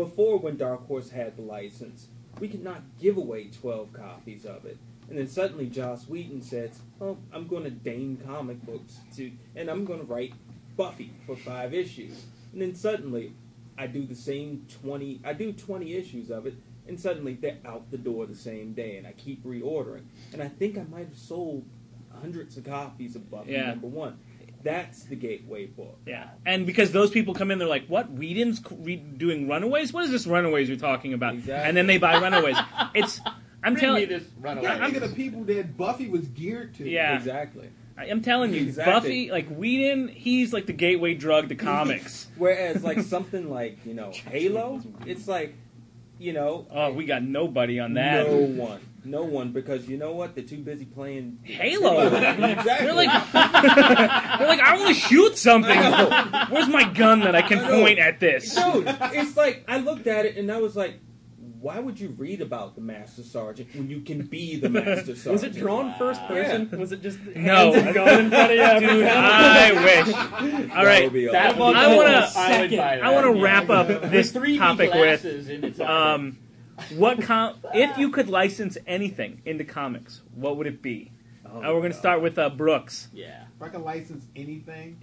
before when Dark Horse had the license, we could not give away 12 copies of it. And then suddenly Joss Whedon says, "Oh, I'm going to Dane Comic Books and I'm going to write Buffy for 5 issues." And then suddenly, I do 20 issues of it, and suddenly they're out the door the same day, and I keep reordering. And I think I might have sold hundreds of copies of Buffy #1. That's the gateway book. Yeah, and because those people come in, they're like, "What? Whedon's doing Runaways? What is this Runaways you're talking about?" Exactly. And then they buy Runaways. I'm Bring telling me this runaway. Yeah, think of the people that Buffy was geared to. Yeah. Exactly. I'm telling you, Exactly. Buffy, like Whedon, he's like the gateway drug to comics. Whereas, like, something like, Halo, it's like, Oh, we got nobody on that. No one, because you know what? They're too busy playing Halo. Exactly. They're like, I want to shoot something. Where's my gun that I can point at this? Dude, it's like, I looked at it and I was like, why would you read about the Master Sergeant when you can be the Master Sergeant? Was it drawn first person? Yeah. Was it just No. hands and gun in front of you? Dude, I wish. All right, would be That awesome. would I be wanna- a second. I want to wrap up this 3D topic with glasses in its arm. if you could license anything into comics, what would it be? We're going to start with Brooks. Yeah. If I can license anything,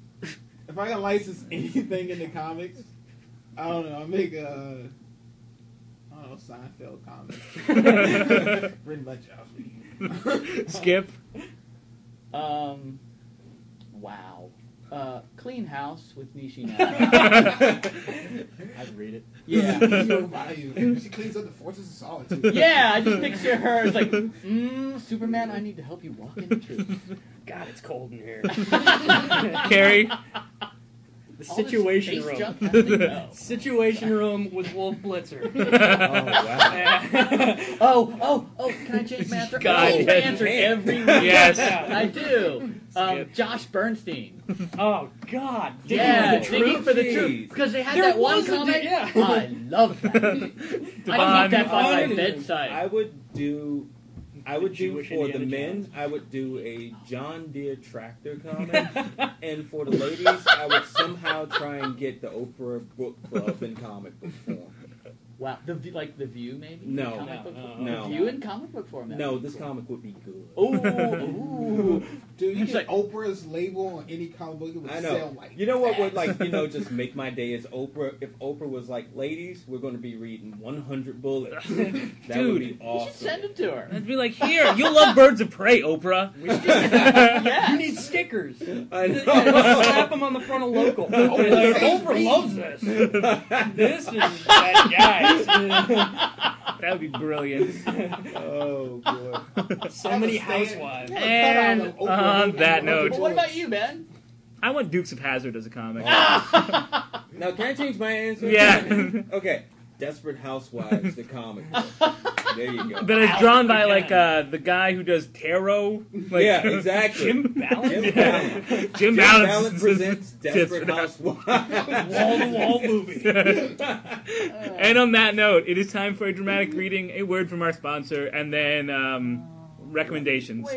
in the comics, I don't know. I'll make Seinfeld comics. Written by Josh Whedon. Skip. Wow. Clean House with Nishi now. I'd read it. Yeah. She cleans up the Fortress of Solitude. Yeah, I just picture her as like, Superman, I need to help you walk in the truth. God, it's cold in here. Carrie. The All this Situation space Room. junk has to go. Situation Room with Wolf Blitzer. Oh, wow. Oh, can I change my answer? God, I yes. answer every week. Yes. I do. Skip. Josh Bernstein. Oh, God. Yeah, Digging Digging for the Jeez. Truth. Because they had There that one was a comic. yeah. I love that. I keep that by my bedside. I would do Jewish for the Indiana men, Jones. I would do a John Deere tractor comic, and for the ladies, I would somehow try and get the Oprah Book Club in comic book form. Wow. The View, maybe? No. Comic book form? No. The View in comic book form. that'd No, be this cool. comic would be good. Ooh. Dude, you It's get like- Oprah's label on any comic book, it would I sell know. like You know what that. would just make my day is Oprah. If Oprah was like, ladies, we're going to be reading 100 Bullets. That would Dude. be You should awesome. send it to her. I'd be like, here, you'll love Birds of Prey, Oprah. Yeah. You need stickers. I know. Slap them on the front of Local. Oprah loves this. This is that guy. That would be brilliant. Oh boy. So many housewives. And on that note, But what about you, man? I want Dukes of Hazzard as a comic. Now, can I change my answer? Yeah. Okay. Desperate Housewives, the comic book. There you go. That is drawn by like the guy who does tarot. Like, Yeah, exactly. Jim Ballard. Jim Ballard. Jim Ballard Balance presents Desperate Housewives. Wall-to-wall movie. And on that note, it is time for a dramatic reading, a word from our sponsor, and then recommendations.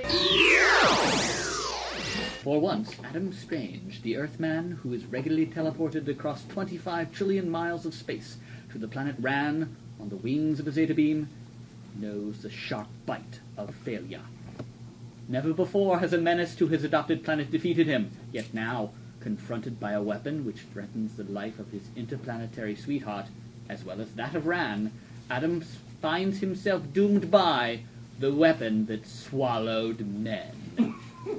For once, Adam Strange, the Earthman who is regularly teleported across 25 trillion miles of space to the planet Ran on the wings of a Zeta beam, knows the sharp bite of failure. Never before has a menace to his adopted planet defeated him, yet now, confronted by a weapon which threatens the life of his interplanetary sweetheart, as well as that of Ran, Adam finds himself doomed by the weapon that swallowed men.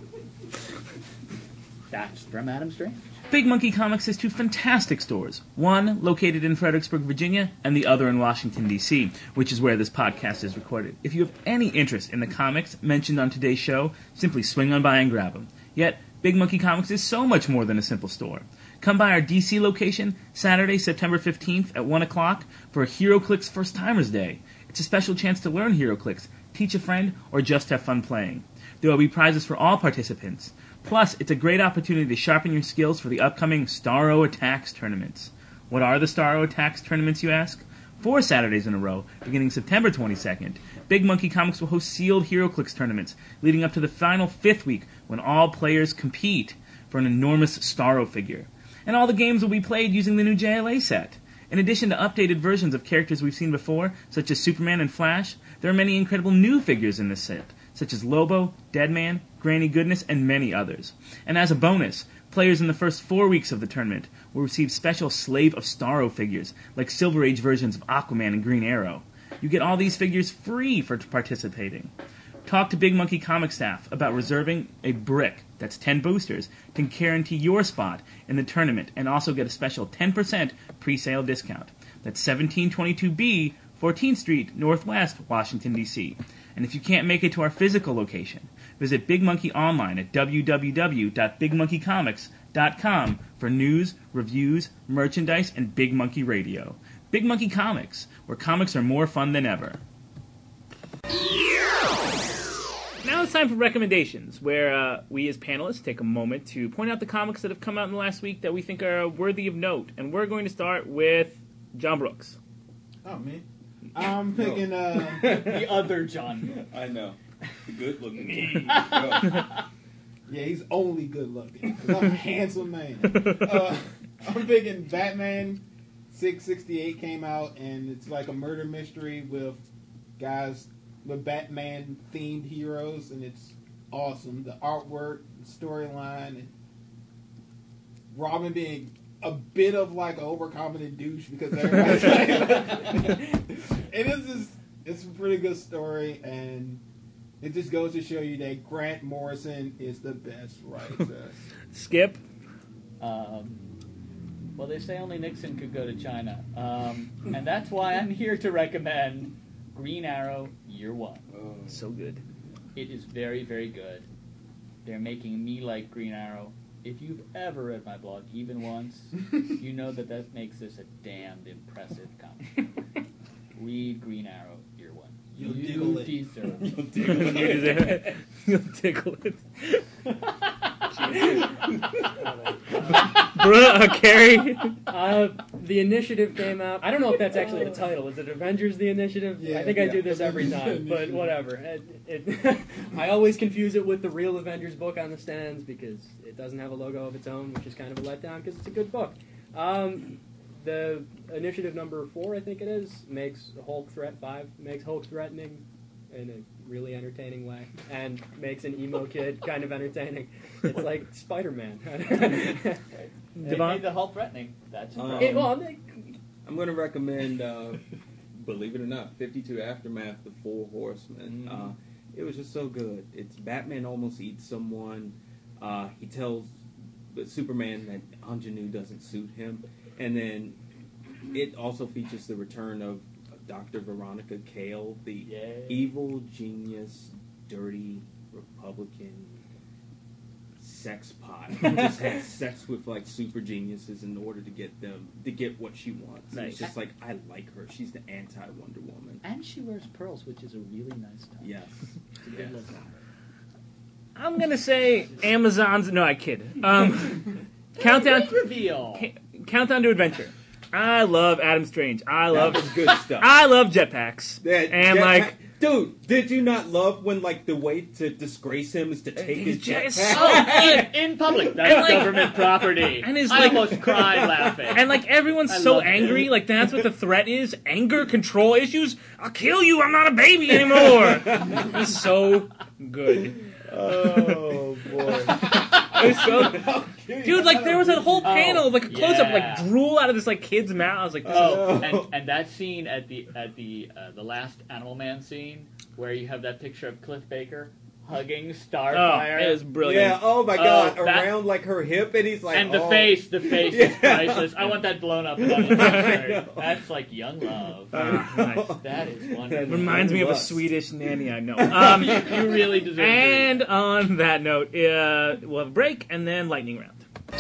That's from Adam Strange. Big Monkey Comics has two fantastic stores, one located in Fredericksburg, Virginia, and the other in Washington, D.C., which is where this podcast is recorded. If you have any interest in the comics mentioned on today's show, simply swing on by and grab them. Yet, Big Monkey Comics is so much more than a simple store. Come by our D.C. location Saturday, September 15th at 1 o'clock for HeroClix First Timers Day. It's a special chance to learn HeroClix, teach a friend, or just have fun playing. There will be prizes for all participants. Plus, it's a great opportunity to sharpen your skills for the upcoming Starro Attacks tournaments. What are the Starro Attacks tournaments, you ask? 4 Saturdays in a row, beginning September 22nd, Big Monkey Comics will host sealed HeroClix tournaments, leading up to the final 5th week when all players compete for an enormous Starro figure. And all the games will be played using the new JLA set. In addition to updated versions of characters we've seen before, such as Superman and Flash, there are many incredible new figures in this set, such as Lobo, Deadman, Granny Goodness, and many others. And as a bonus, players in the first 4 weeks of the tournament will receive special Slave of Starro figures, like Silver Age versions of Aquaman and Green Arrow. You get all these figures free for participating. Talk to Big Monkey Comics staff about reserving a brick, that's 10 boosters, to guarantee your spot in the tournament and also get a special 10% pre-sale discount. That's 1722B, 14th Street, Northwest, Washington, D.C. And if you can't make it to our physical location, visit Big Monkey online at www.bigmonkeycomics.com for news, reviews, merchandise, and Big Monkey Radio. Big Monkey Comics, where comics are more fun than ever. Now it's time for recommendations, where we as panelists take a moment to point out the comics that have come out in the last week that we think are worthy of note. And we're going to start with John Brooks. Oh, me? I'm picking... The other John. I know. The good-looking. Yeah, he's only good looking. 'Cause I'm a handsome man. I'm picking Batman 668 came out, and it's like a murder mystery with Batman-themed heroes, and it's awesome. The artwork, the storyline, and Robin being a bit of like an overconfident douche because everybody's it's a pretty good story, and it just goes to show you that Grant Morrison is the best writer. Skip? Well, they say only Nixon could go to China. And that's why I'm here to recommend Green Arrow Year One. Oh. So good. It is very, very good. They're making me like Green Arrow. If you've ever read my blog, even once, you know that makes this a damned impressive comic. Read Green Arrow Year One. You'll You tickle it. deserve it. You'll tickle it. Carrie? The Initiative came out. I don't know if that's actually the title. Is it Avengers the Initiative? Yeah, I think I yeah. do this every time, but whatever. I always confuse it with the real Avengers book on the stands because it doesn't have a logo of its own, which is kind of a letdown because it's a good book. The Initiative number 4, I think it is, makes Hulk threatening in a really entertaining way, and makes an emo kid kind of entertaining. It's like Spider-Man. They Devon? made the Hulk threatening. That's Um, impressive. I'm going to recommend, believe it or not, 52 Aftermath, The Four Horsemen. It was just so good. It's Batman almost eats someone. He tells Superman that ingenue doesn't suit him. And then it also features the return of Dr. Veronica Cale, the evil, genius, dirty Republican sex pot who just has sex with like super geniuses in order to get what she wants. Nice. It's just like, I like her. She's the anti-Wonder Woman. And she wears pearls, which is a really nice touch. Yes. It's a good look on her. I'm going to say Amazon's... No, I kid. Countdown... Reveal. Countdown to Adventure. I love Adam Strange. That was good stuff. I love jetpacks. Dude, did you not love when, like, the way to disgrace him is to take his jetpack? So In public. That's like- government property. And his, I like- almost cried laughing. And, like, everyone's I so love it. angry. Like, that's what the threat is. Anger, control issues. I'll kill you. I'm not a baby anymore. It's so good. Oh, boy. It's so... Dude, like, there was a whole panel of, like, a close-up, yeah. like, drool out of this, like, kid's mouth. I was like, this is... And that scene at the last Animal Man scene where you have that picture of Cliff Baker hugging Starfire. It was brilliant. Yeah, oh my god, that- around like her hip, and he's like, And the oh. face is priceless. I want that blown up. know. That's like young love. Nice. That is wonderful. Reminds me of a Lux. Swedish nanny I know. You really deserve And on that note, we'll have a break and then lightning round.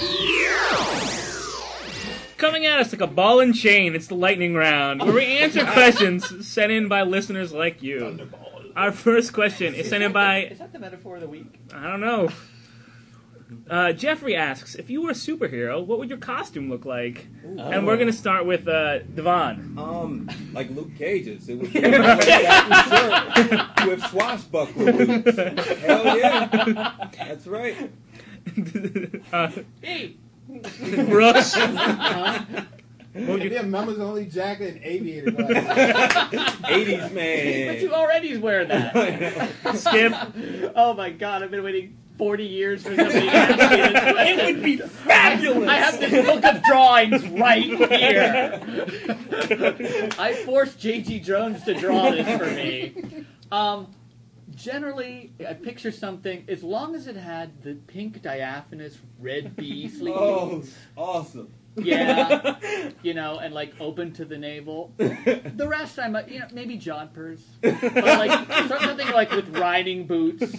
Coming at us like a ball and chain, it's the lightning round, where we answer questions sent in by listeners like you. Our first question is sent in by, Is that the metaphor of the week? I don't know. Jeffrey asks, if you were a superhero, what would your costume look like? And we're going to start with Devon. Like Luke Cage's. It was a khaki shirt with swashbuckler boots. Hell yeah. That's right. Hey! Russ? would you? Be a members only jacket and aviator glasses. 80s man. But you already wear that. Skip. Oh my god, I've been waiting 40 years for somebody to ask me this. It would be fabulous. I have this book of drawings right here. I forced J.G. Jones to draw this for me. Generally, I picture something, as long as it had the pink diaphanous red bee sleeves. Oh, awesome. Yeah, and like open to the navel. The rest, maybe jodhpurs, but like something like with riding boots.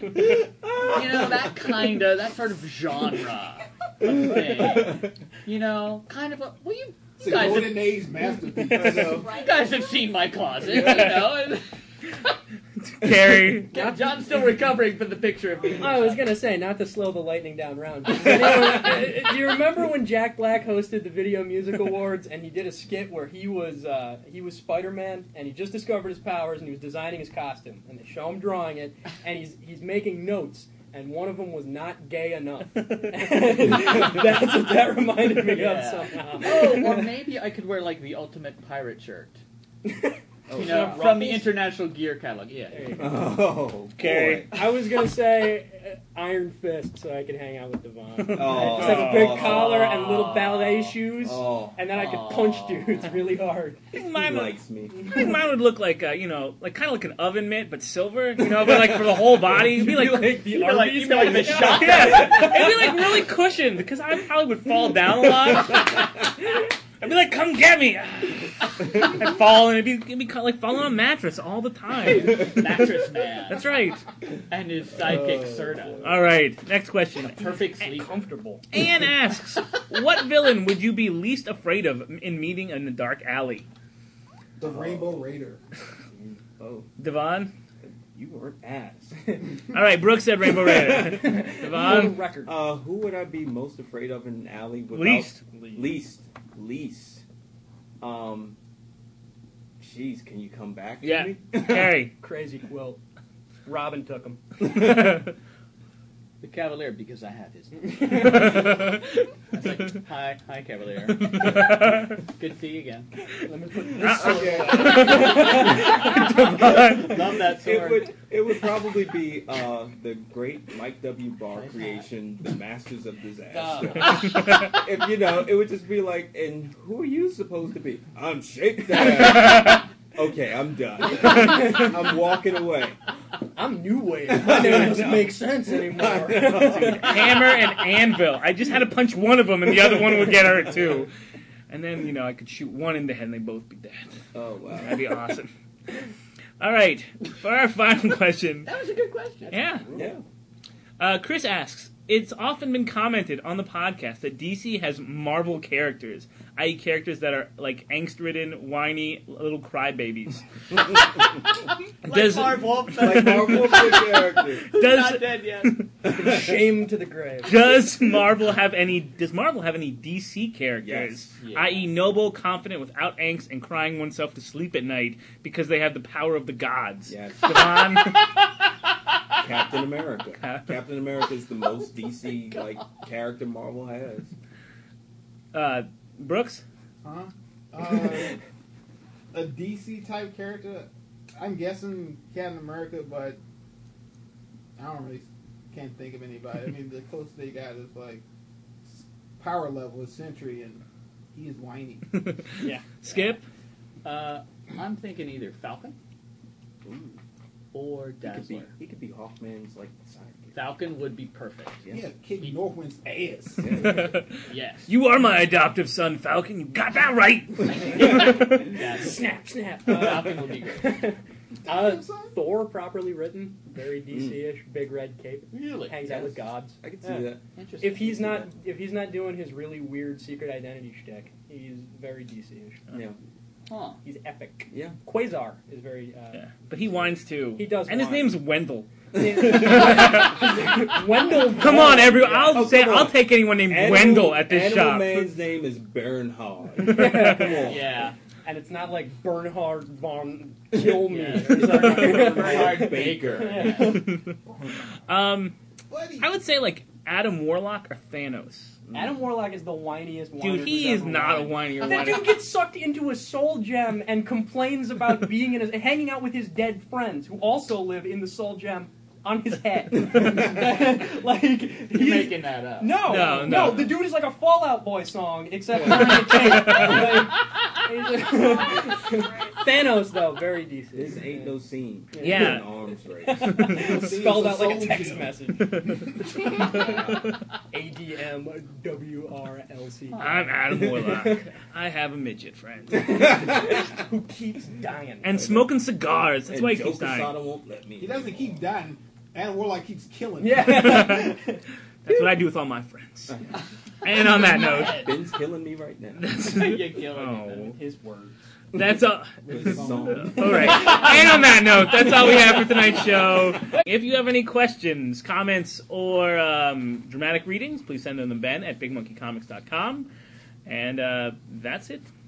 That sort of genre of thing. Kind of a. Well, you It's a guys golden age masterpiece. you guys have seen my closet, Carrie. John's still recovering from the picture of me. I was gonna say, not to slow the lightning down round. Do you remember when Jack Black hosted the Video Music Awards and he did a skit where he was Spider-Man and he just discovered his powers and he was designing his costume and they show him drawing it and he's making notes and one of them was not gay enough. That's what that reminded me of somehow. Oh, or maybe I could wear like the ultimate pirate shirt. From the International Gear catalog. Yeah. Oh, Carrie. I was gonna say Iron Fist so I could hang out with Devon. Oh. Just have a big collar and little ballet shoes, Oh. and then I could punch dudes really hard. I think He mine would, likes me. I think mine would look like, kind of like an oven mitt, but silver, but like for the whole body. It'd be like, the Arby's Arby's like the guy. shot. yeah, it'd be like really cushioned because I probably would fall down a lot. I'd be like, "Come get me!" I'd fall and it'd be like falling on a mattress all the time. Mattress Man. That's right. And his sidekick Serta. All right, next question. Perfect sleep. Comfortable. Anne asks, "What villain would you be least afraid of in meeting in the dark alley?" The Rainbow Raider. Oh, Devon? you weren't asked. All right, Brooks said Rainbow Raider. On Devon? record. Who would I be most afraid of in an alley? Without, Least. Least. Jeez, can you come back to Yeah. me? Carrie. Crazy quilt. Robin took him. The Cavalier, because I have his number. I was like, hi, Cavalier. Good to see you again. Let me put this Love that sword. It would probably be the great Mike W. Barr creation, The Masters of Disaster. It would just be like, and who are you supposed to be? I'm Shakedown. Okay, I'm done. I'm walking away. I'm New Wave. My name doesn't make sense anymore. Hammer and Anvil. I just had to punch one of them and the other one would get hurt too. And then, I could shoot one in the head and they'd both be dead. Oh, wow. That'd be awesome. All right, for our final question. That was a good question. Yeah. Yeah. Chris asks, it's often been commented on the podcast that DC has Marvel characters, i.e. characters that are like angst-ridden, whiny, little crybabies. Like Marvel. Like Marvel characters. Not dead yet. Shame to the grave. Does Marvel have any DC characters? Yes. I.e. noble, confident, without angst, and crying oneself to sleep at night because they have the power of the gods? Yes. Devon? Captain America. Captain America is the most DC character Marvel has. Brooks? Huh? A DC type character? I'm guessing Captain America, but I can't think of anybody. I mean, the closest they got is power level is Sentry, and he is whiny. Yeah. Skip? I'm thinking either Falcon or Dazzler. He could be Hawkman's sidekick. Falcon would be perfect. Yeah, kick Northwind's ass. Yes. You are my adoptive son, Falcon. You got that right. Yes. Snap, snap. Falcon would be great. Thor, properly written, very DC-ish, big red cape. Really? Hangs out with gods. I could see that. Interesting. If he's not doing his really weird secret identity shtick, he's very DC-ish. Yeah. Huh. He's epic. Yeah. Quasar is very. Yeah. But he whines too. He does and his whine. name's Wendell. Wendell. Come on, everyone. Oh, come on. I'll take anyone named Wendell at this Animal shop. Man's name is Bernhard. Come on. Yeah. And it's not like Bernhard von Kill Me. Yeah. or something. Bernhard Baker. Yeah. I would say Adam Warlock or Thanos. Adam Warlock is the whiniest whiner Dude, he who's is ever not a whined. whiny or That whiny. dude gets sucked into a soul gem and complains about being hanging out with his dead friends who also live in the soul gem on his head. Like You're making that up. No. The dude is like a Fall Out Boy song, except wearing a cape. Like, Thanos, though, very decent. This ain't no scene. Yeah. An arms race. Spelled out like a text message. ADMWRLC. I'm Adam Warlock. I have a midget friend. Who keeps dying. And smoking cigars. That's And why he Joe keeps dying. Quesada won't let me. He doesn't keep dying. Adam Warlock keeps killing. Yeah. That's what I do with all my friends. And on that note, Ben's killing me right now. You're killing Oh. me. His words. that's all. With his song. All right. And on that note, that's all we have for tonight's show. If you have any questions, comments, or dramatic readings, please send them to Ben at bigmonkeycomics.com. And that's it.